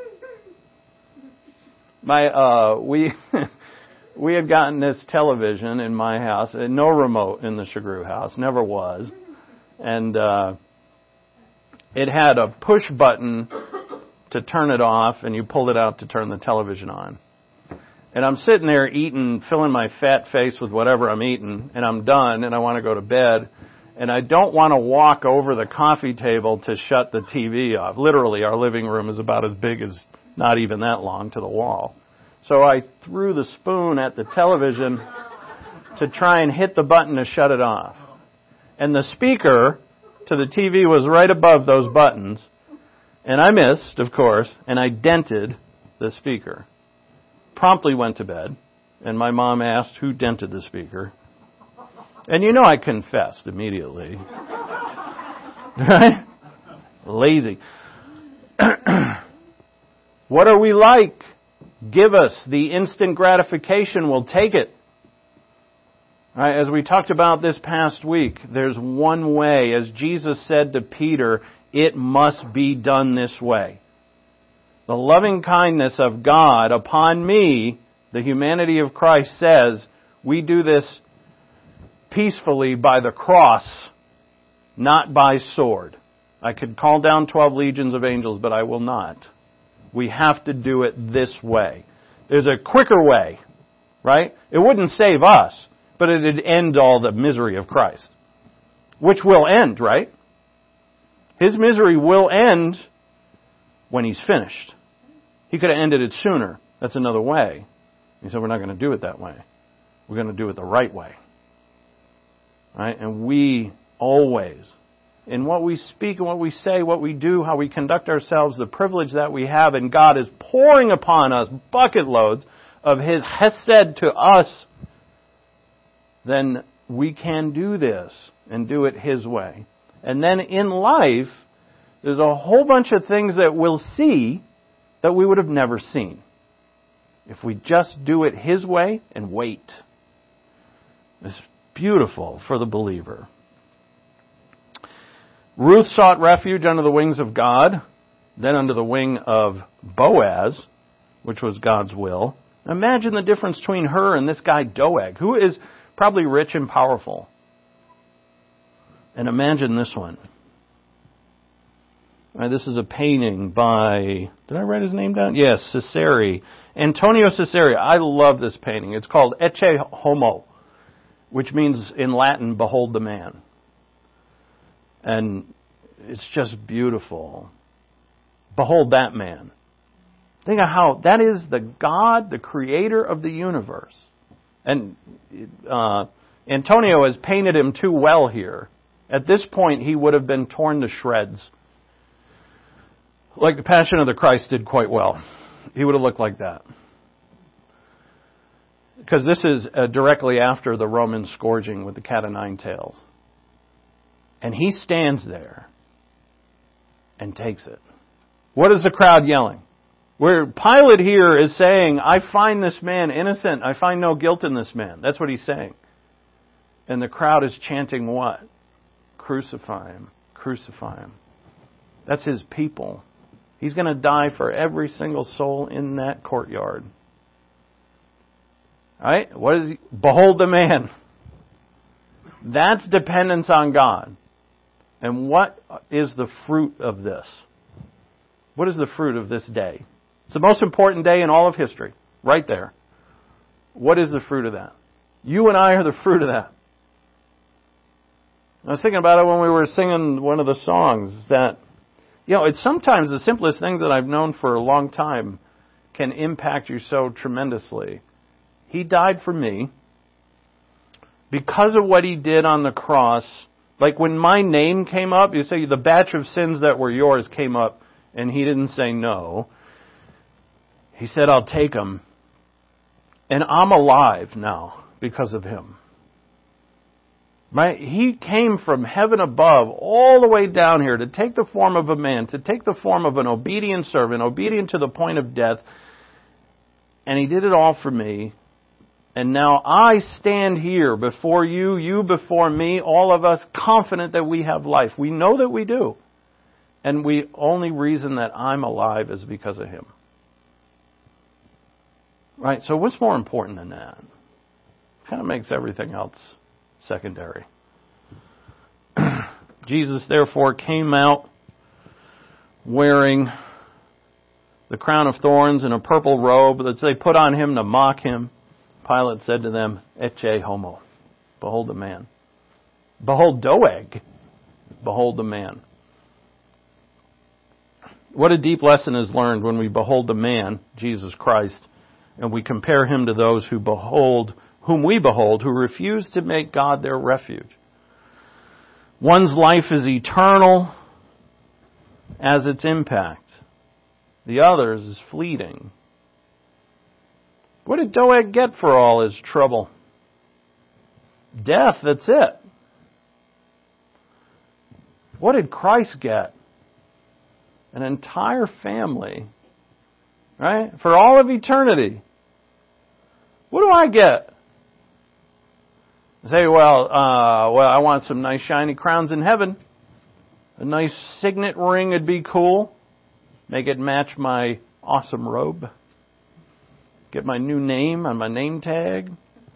My uh, we we had gotten this television in my house. No remote in the Shagru house. Never was. And uh, it had a push button to turn it off, and you pulled it out to turn the television on. And I'm sitting there eating, filling my fat face with whatever I'm eating, and I'm done, and I want to go to bed. And I don't want to walk over the coffee table to shut the T V off. Literally, our living room is about as big as not even that long to the wall. So I threw the spoon at the television to try and hit the button to shut it off. And the speaker to the T V was right above those buttons. And I missed, of course, and I dented the speaker. Promptly went to bed, and my mom asked who dented the speaker. And you know I confessed immediately. Right? Lazy. What are we like? Give us the instant gratification. We'll take it. Right, as we talked about this past week, there's one way. As Jesus said to Peter, it must be done this way. The loving kindness of God upon me, the humanity of Christ, says we do this peacefully by the cross, not by sword. I could call down twelve legions of angels, but I will not. We have to do it this way. There's a quicker way, right? It wouldn't save us, but it'd end all the misery of Christ, which will end, right? His misery will end when He's finished. He could have ended it sooner. That's another way. He said, we're not going to do it that way. We're going to do it the right way. Right? And we always, in what we speak and what we say, what we do, how we conduct ourselves, the privilege that we have, and God is pouring upon us bucket loads of His hesed to us, then we can do this and do it His way. And then in life, there's a whole bunch of things that we'll see that we would have never seen if we just do it His way and wait. It's beautiful for the believer. Ruth sought refuge under the wings of God, then under the wing of Boaz, which was God's will. Imagine the difference between her and this guy Doeg, who is probably rich and powerful. And imagine this one. Right, this is a painting by, did I write his name down? Yes, Cesare. Antonio Cesare. I love this painting. It's called Ecce Homo, which means in Latin, behold the man. And it's just beautiful. Behold that man. Think of how that is the God, the creator of the universe. And uh, Antonio has painted him too well here. At this point, he would have been torn to shreds. Like the Passion of the Christ did quite well. He would have looked like that. Because this is uh, directly after the Roman scourging with the cat o' nine tails. And he stands there and takes it. What is the crowd yelling? Where Pilate here is saying, I find this man innocent. I find no guilt in this man. That's what he's saying. And the crowd is chanting what? Crucify him. Crucify him. That's his people. He's going to die for every single soul in that courtyard. Right? What is he? Behold the man. That's dependence on God. And what is the fruit of this? What is the fruit of this day? It's the most important day in all of history. Right there. What is the fruit of that? You and I are the fruit of that. I was thinking about it when we were singing one of the songs that, you know, it's sometimes the simplest things that I've known for a long time can impact you so tremendously. He died for me because of what He did on the cross. Like when my name came up, you say the batch of sins that were yours came up and He didn't say no. He said, I'll take them. And I'm alive now because of Him. Right? He came from heaven above all the way down here to take the form of a man, to take the form of an obedient servant, obedient to the point of death. And He did it all for me. And now I stand here before you, you before me, all of us confident that we have life. We know that we do. And the only reason that I'm alive is because of Him. Right? So what's more important than that? Kind of makes everything else secondary. Jesus therefore came out wearing the crown of thorns and a purple robe that they put on Him to mock Him. Pilate said to them, Ecce homo. Behold the man. Behold Doeg. Behold the man. What a deep lesson is learned when we behold the man, Jesus Christ, and we compare Him to those who behold whom we behold, who refuse to make God their refuge. One's life is eternal as its impact. The other's is fleeting. What did Doeg get for all his trouble? Death, that's it. What did Christ get? An entire family, right? For all of eternity. What do I get? Say, well, uh, well, I want some nice shiny crowns in heaven. A nice signet ring would be cool. Make it match my awesome robe. Get my new name on my name tag.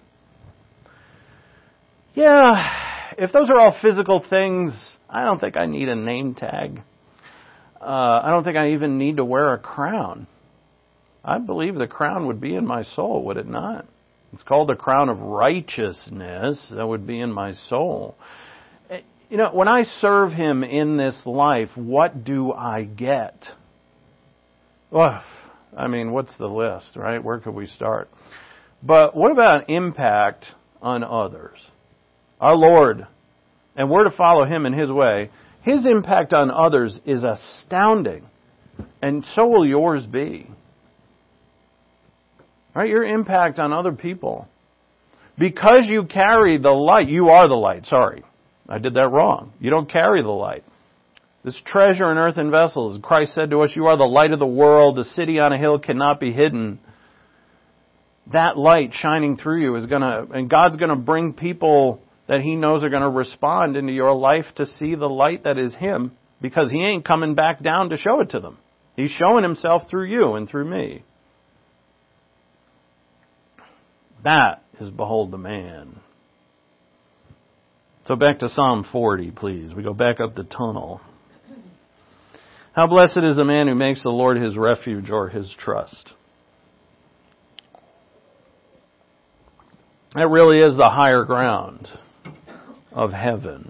Yeah, if those are all physical things, I don't think I need a name tag. Uh, I don't think I even need to wear a crown. I believe the crown would be in my soul, would it not? It's called the crown of righteousness that would be in my soul. You know, when I serve Him in this life, what do I get? Well, I mean, what's the list, right? Where could we start? But what about impact on others? Our Lord, and we're to follow Him in His way. His impact on others is astounding, and so will yours be. Right? Your impact on other people. Because you carry the light, you are the light, sorry. I did that wrong. You don't carry the light. This treasure in earthen vessels. Christ said to us, you are the light of the world. The city on a hill cannot be hidden. That light shining through you is going to, and God's going to bring people that He knows are going to respond into your life to see the light that is Him, because He ain't coming back down to show it to them. He's showing Himself through you and through me. That is behold the man. So back to Psalm forty, please. We go back up the tunnel. How blessed is the man who makes the Lord his refuge or his trust. That really is the higher ground of heaven.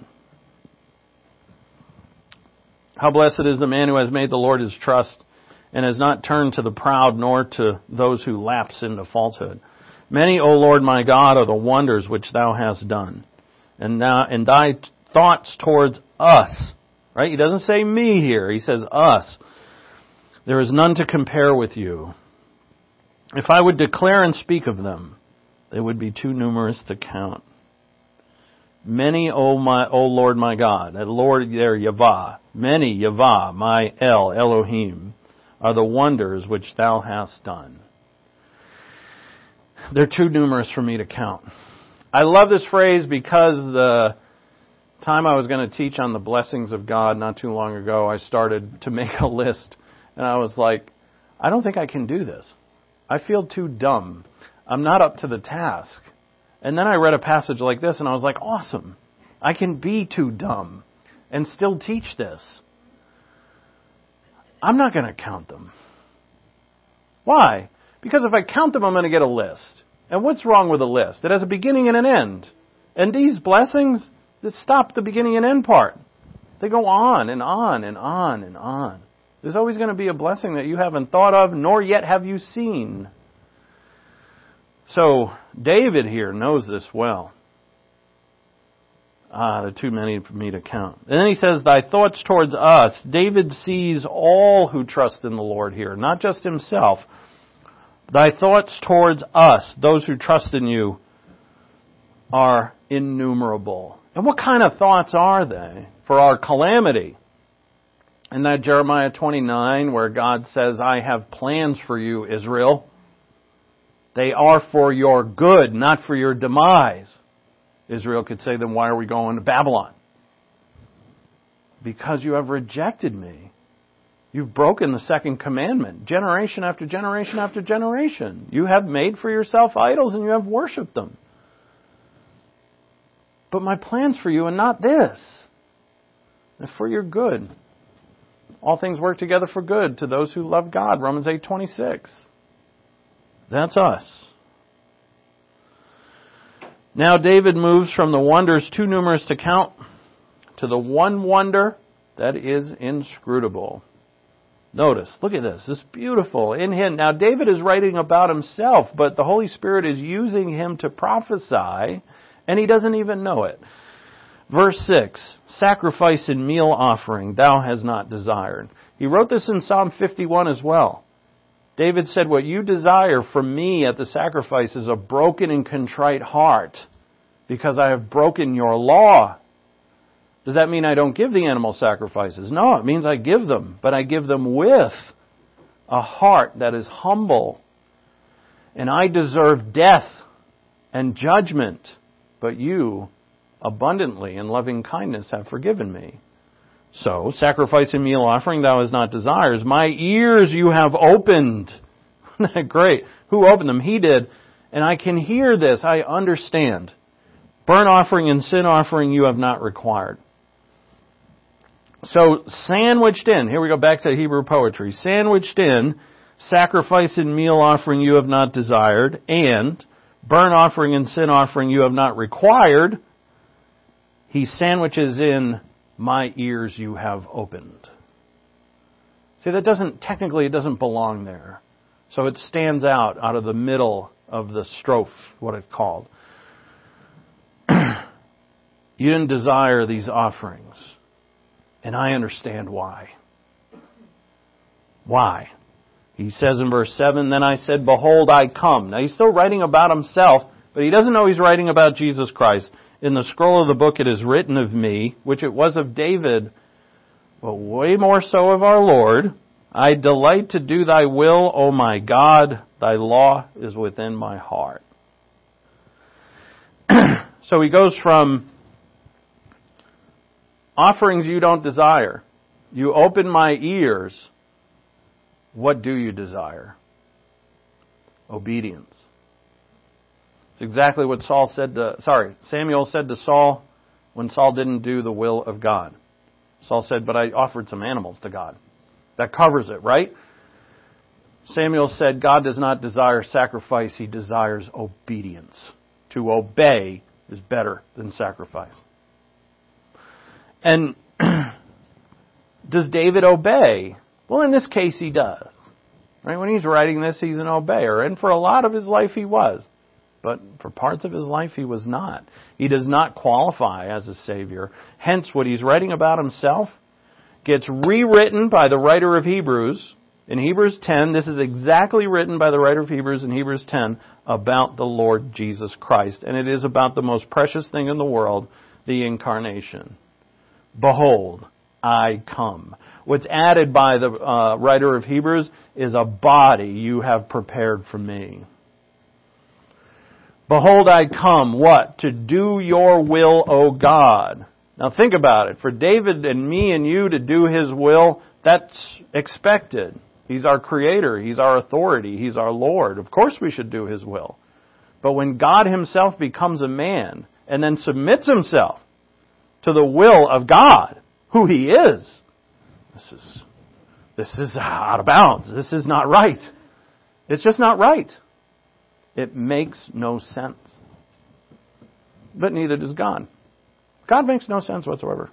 How blessed is the man who has made the Lord his trust and has not turned to the proud nor to those who lapse into falsehood. Many, O Lord my God, are the wonders which Thou hast done. And now, and Thy thoughts towards us. Right? He doesn't say me here. He says us. There is none to compare with You. If I would declare and speak of them, they would be too numerous to count. Many, O my, O Lord my God, and Lord there Yavah, many Yavah, my El, Elohim, are the wonders which thou hast done. They're too numerous for me to count. I love this phrase because the time I was going to teach on the blessings of God not too long ago, I started to make a list, and I was like, I don't think I can do this. I feel too dumb. I'm not up to the task. And then I read a passage like this, and I was like, awesome. I can be too dumb and still teach this. I'm not going to count them. Why? Because if I count them, I'm going to get a list. And what's wrong with a list? It has a beginning and an end. And these blessings, that stop the beginning and end part. They go on and on and on and on. There's always going to be a blessing that you haven't thought of, nor yet have you seen. So, David here knows this well. Ah, they're too many for me to count. And then he says, thy thoughts towards us. David sees all who trust in the Lord here, not just himself. Thy thoughts towards us, those who trust in you, are innumerable. And what kind of thoughts are they for our calamity? In that Jeremiah twenty-nine, where God says, I have plans for you, Israel. They are for your good, not for your demise. Israel could say, then why are we going to Babylon? Because you have rejected me. You've broken the second commandment, generation after generation after generation. You have made for yourself idols and you have worshipped them. But my plans for you are not this. They're for your good. All things work together for good to those who love God, Romans eight twenty-six. That's us. Now David moves from the wonders too numerous to count to the one wonder that is inscrutable. Notice, look at this. This is beautiful. In him. Now David is writing about himself, but the Holy Spirit is using him to prophesy, and he doesn't even know it. Verse six, sacrifice and meal offering thou hast not desired. He wrote this in Psalm fifty-one as well. David said, what you desire from me at the sacrifice is a broken and contrite heart, because I have broken your law. Does that mean I don't give the animal sacrifices? No, it means I give them, but I give them with a heart that is humble. And I deserve death and judgment, but you abundantly in loving kindness have forgiven me. So, sacrifice and meal offering thou hast not desires. My ears you have opened. Great. Who opened them? He did. And I can hear this. I understand. Burnt offering and sin offering you have not required. So, sandwiched in, here we go back to Hebrew poetry. Sandwiched in, sacrifice and meal offering you have not desired, and burnt offering and sin offering you have not required. He sandwiches in, my ears you have opened. See, that doesn't, technically it doesn't belong there. So it stands out out of the middle of the strophe, what it's called. You didn't desire these offerings. And I understand why. Why? He says in verse seven, then I said, behold, I come. Now he's still writing about himself, but he doesn't know he's writing about Jesus Christ. In the scroll of the book it is written of me, which it was of David, but way more so of our Lord. I delight to do thy will, O my God. Thy law is within my heart. So he goes from offerings you don't desire. You open my ears. What do you desire? Obedience. It's exactly what Saul said to, sorry, Samuel said to Saul when Saul didn't do the will of God. Saul said, but I offered some animals to God. That covers it, right? Samuel said, God does not desire sacrifice, He desires obedience. To obey is better than sacrifice. And does David obey? Well, in this case, he does. Right? When he's writing this, he's an obeyer. And for a lot of his life, he was. But for parts of his life, he was not. He does not qualify as a Savior. Hence, what he's writing about himself gets rewritten by the writer of Hebrews. In Hebrews ten, this is exactly written by the writer of Hebrews in Hebrews ten about the Lord Jesus Christ. And it is about the most precious thing in the world the incarnation. Behold, I come. What's added by the uh, writer of Hebrews is a body you have prepared for me. Behold, I come, what? To do your will, O God. Now think about it. For David and me and you to do His will, that's expected. He's our Creator. He's our authority. He's our Lord. Of course we should do His will. But when God Himself becomes a man and then submits Himself to the will of God, who He is, this is, this is out of bounds. This is not right. It's just not right. It makes no sense. But neither does God. God makes no sense whatsoever.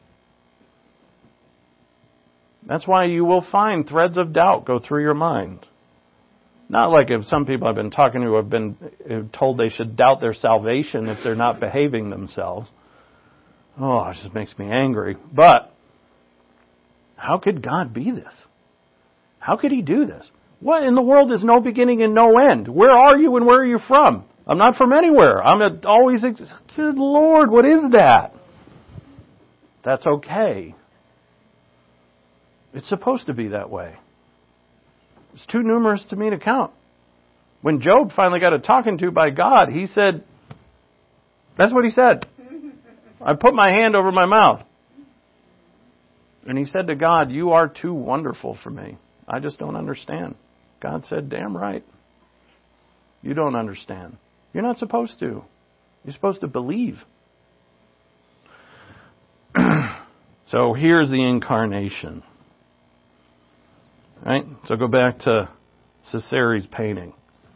That's why you will find threads of doubt go through your mind. Not like if some people I've been talking to have been told they should doubt their salvation if they're not behaving themselves. Oh, it just makes me angry. But how could God be this? How could He do this? What in the world is no beginning and no end? Where are you and where are you from? I'm not from anywhere. I'm always, good Lord, what is that? That's okay. It's supposed to be that way. It's too numerous to me to count. When Job finally got a talking to by God, he said, that's what he said. I put my hand over my mouth. And he said to God, you are too wonderful for me. I just don't understand. God said, damn right. You don't understand. You're not supposed to. You're supposed to believe. So here's the incarnation. Right? So go back to Cesari's painting.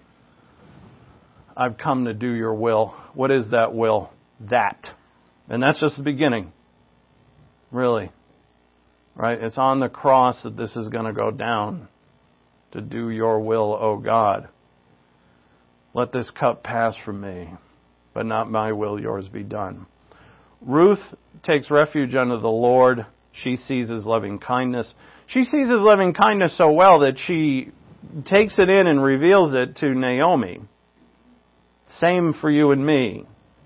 I've come to do your will. What is that will? That. And that's just the beginning. Really. Right? It's on the cross that this is going to go down. To do your will, O God. Let this cup pass from me, but not my will, yours be done. Ruth takes refuge under the Lord. She sees His loving kindness. She sees His loving kindness so well that she takes it in and reveals it to Naomi. Same for you and me.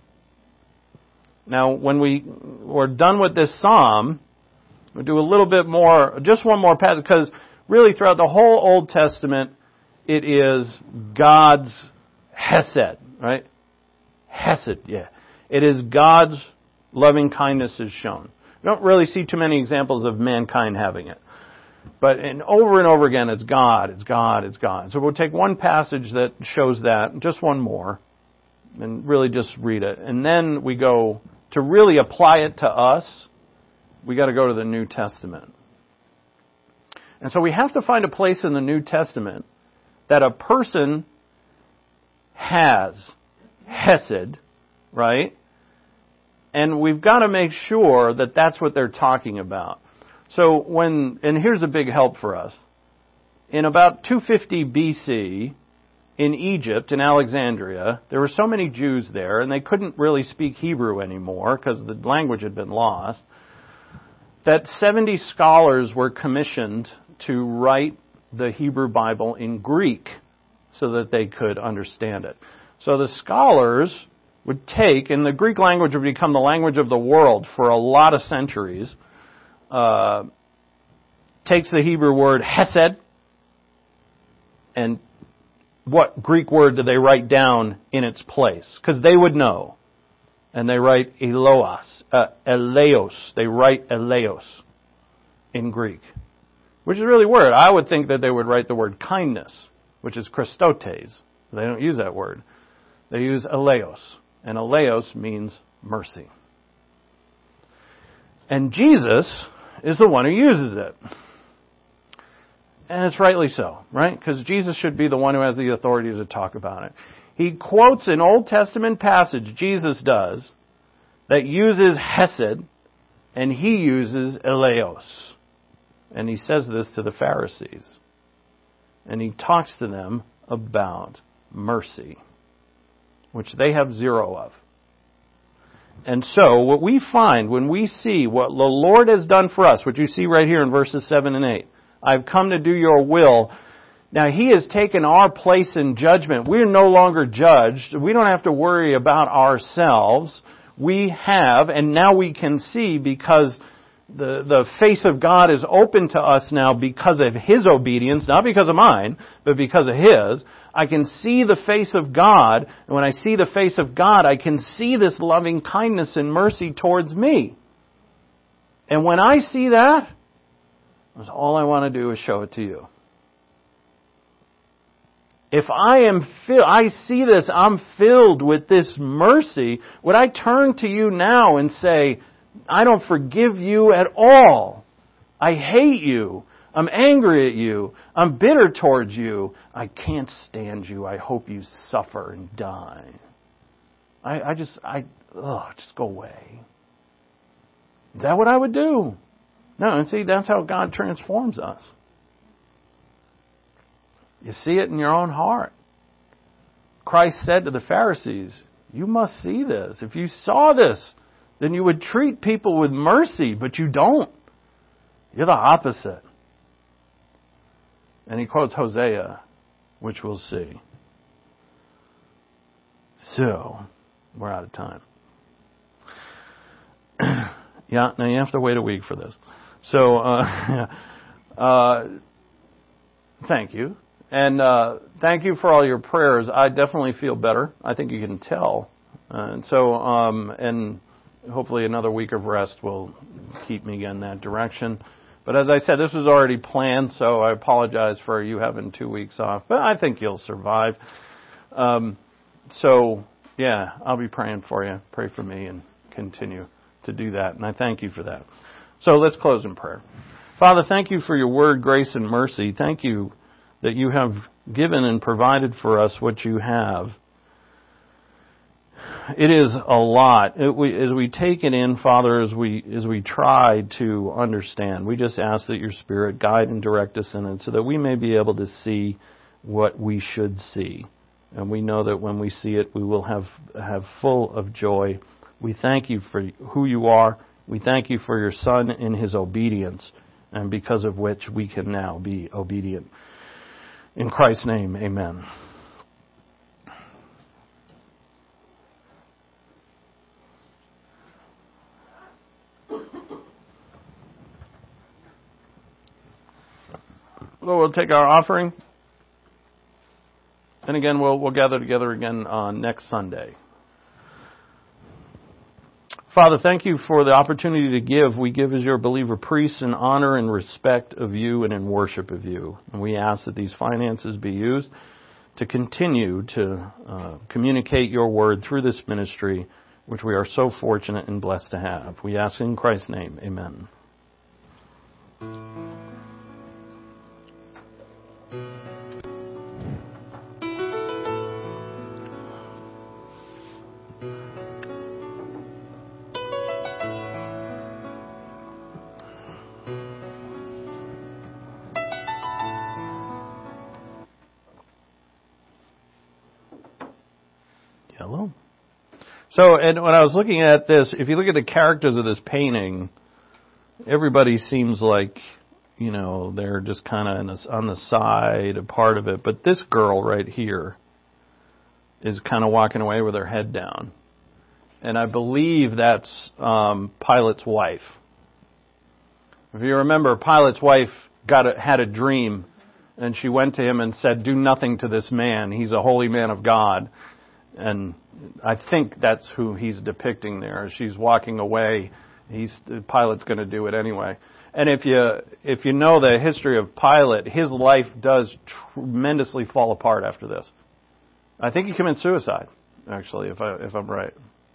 Now, when we we're done with this psalm, we'll do a little bit more, just one more passage, because really throughout the whole Old Testament, it is God's Hesed, right? Hesed, yeah. It is God's loving kindness is shown. We don't really see too many examples of mankind having it. But and over and over again, it's God, it's God, it's God. So we'll take one passage that shows that, just one more, and really just read it. And then we go, to really apply it to us, we got to go to the New Testament. And so we have to find a place in the New Testament that a person has Hesed, right? And we've got to make sure that that's what they're talking about. So when, and here's a big help for us. In about two fifty B C, in Egypt, in Alexandria, there were so many Jews there, and they couldn't really speak Hebrew anymore because the language had been lost, that seventy scholars were commissioned to write the Hebrew Bible in Greek so that they could understand it. So the scholars would take, and the Greek language would become the language of the world for a lot of centuries, uh, takes the Hebrew word hesed, and what Greek word do they write down in its place? Because they would know. And they write Eloas, uh, Eleos. They write Eleos in Greek, which is really weird. I would think that they would write the word kindness, which is Christotes. They don't use that word. They use Eleos, and Eleos means mercy. And Jesus is the one who uses it. And it's rightly so, right? Because Jesus should be the one who has the authority to talk about it. He quotes an Old Testament passage, Jesus does, that uses Hesed, and he uses Eleos. And he says this to the Pharisees. And he talks to them about mercy, which they have zero of. And so, what we find when we see what the Lord has done for us, what you see right here in verses seven and eight, I've come to do your will. Now, He has taken our place in judgment. We're no longer judged. We don't have to worry about ourselves. we have, and now we can see because the, the face of God is open to us now because of His obedience, not because of mine, but because of His. I can see the face of God, and when I see the face of God, I can see this loving kindness and mercy towards me. And when I see that, that's all I want to do is show it to you. If I am filled, I see this, I'm filled with this mercy, would I turn to you now and say, I don't forgive you at all. I hate you. I'm angry at you. I'm bitter towards you. I can't stand you. I hope you suffer and die. I, I just, I, ugh, just go away. Is that what I would do? No, and see, that's how God transforms us. You see it in your own heart. Christ said to the Pharisees, you must see this. If you saw this, then you would treat people with mercy, but you don't. You're the opposite. And he quotes Hosea, which we'll see. So, we're out of time. Yeah, now you have to wait a week for this. So, uh, uh, thank you. And uh, thank you for all your prayers. I definitely feel better. I think you can tell. Uh, and so, um, and hopefully another week of rest will keep me in that direction. But as I said, this was already planned, so I apologize for you having two weeks off. But I think you'll survive. Um, so, yeah, I'll be praying for you. Pray for me and continue to do that. And I thank you for that. So let's close in prayer. Father, thank you for your word, grace, and mercy. Thank you that you have given and provided for us what you have. It is a lot. It, we, as we take it in, Father, as we as we try to understand, we just ask that your Spirit guide and direct us in it so that we may be able to see what we should see. And we know that when we see it, we will have, have full of joy. We thank you for who you are. We thank you for your Son in his obedience, and because of which we can now be obedient. In Christ's name, amen. Well, we'll take our offering. And again, we'll, we'll gather together again on next Sunday. Father, thank you for the opportunity to give. We give as your believer priests in honor and respect of you and in worship of you. And we ask that these finances be used to continue to uh, communicate your word through this ministry, which we are so fortunate and blessed to have. We ask in Christ's name, amen. Hello. So, and when I was looking at this, if you look at the characters of this painting, everybody seems like, you know, they're just kind of on the side, a part of it. But this girl right here is kind of walking away with her head down. And I believe that's um, Pilate's wife. If you remember, Pilate's wife got a, had a dream, and she went to him and said, "Do nothing to this man. He's a holy man of God." And I think that's who he's depicting there. She's walking away. He's Pilate's going to do it anyway. And if you if you know the history of Pilate, his life does tremendously fall apart after this. I think he commits suicide, actually, if I if I'm right.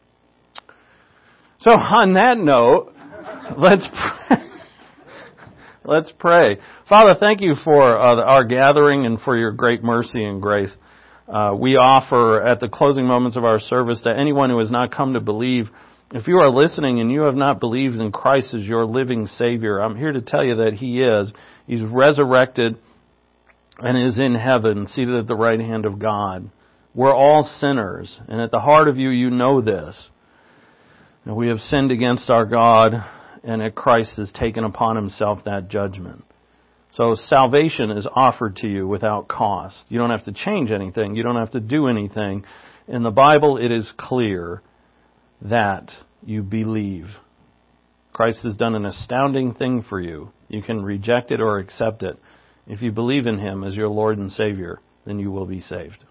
So on that note, let's pray. Let's pray. Father, thank you for uh, our gathering and for your great mercy and grace. Uh, we offer at the closing moments of our service to anyone who has not come to believe. If you are listening and you have not believed in Christ as your living Savior, I'm here to tell you that He is. He's resurrected and is in heaven, seated at the right hand of God. We're all sinners, and at the heart of you, you know this. And we have sinned against our God, and that Christ has taken upon Himself that judgment. So salvation is offered to you without cost. You don't have to change anything. You don't have to do anything. In the Bible, it is clear that you believe. Christ has done an astounding thing for you. You can reject it or accept it. If you believe in Him as your Lord and Savior, then you will be saved.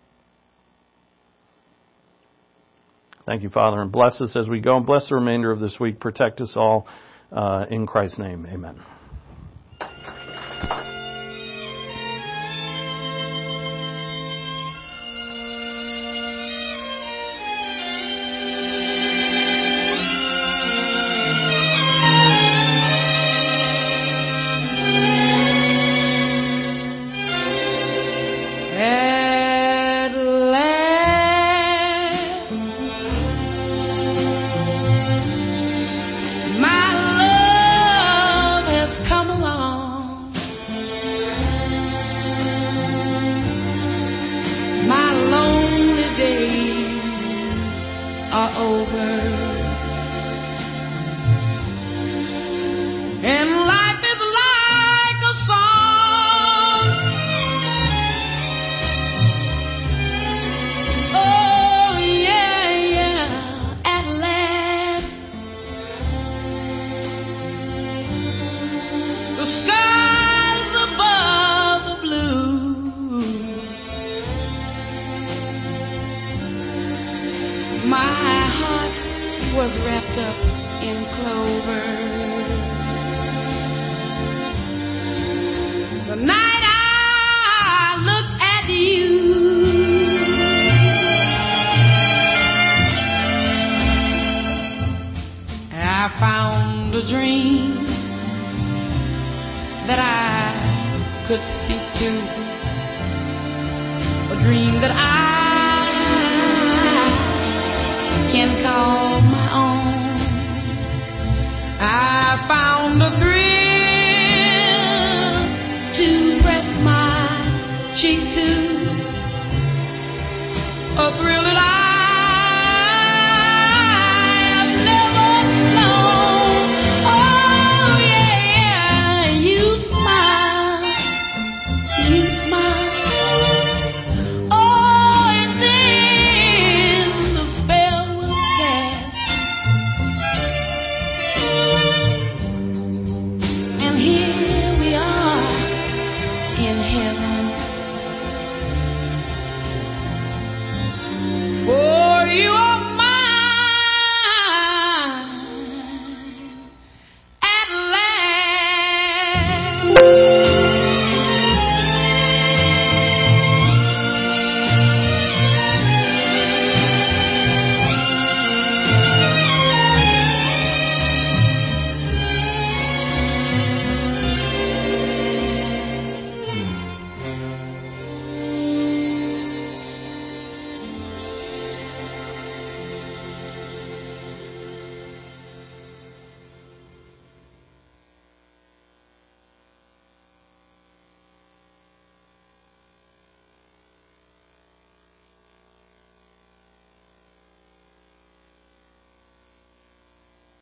Thank you, Father, and bless us as we go. And bless the remainder of this week. Protect us all. Uh, in Christ's name, amen. Cheek to a thrill that I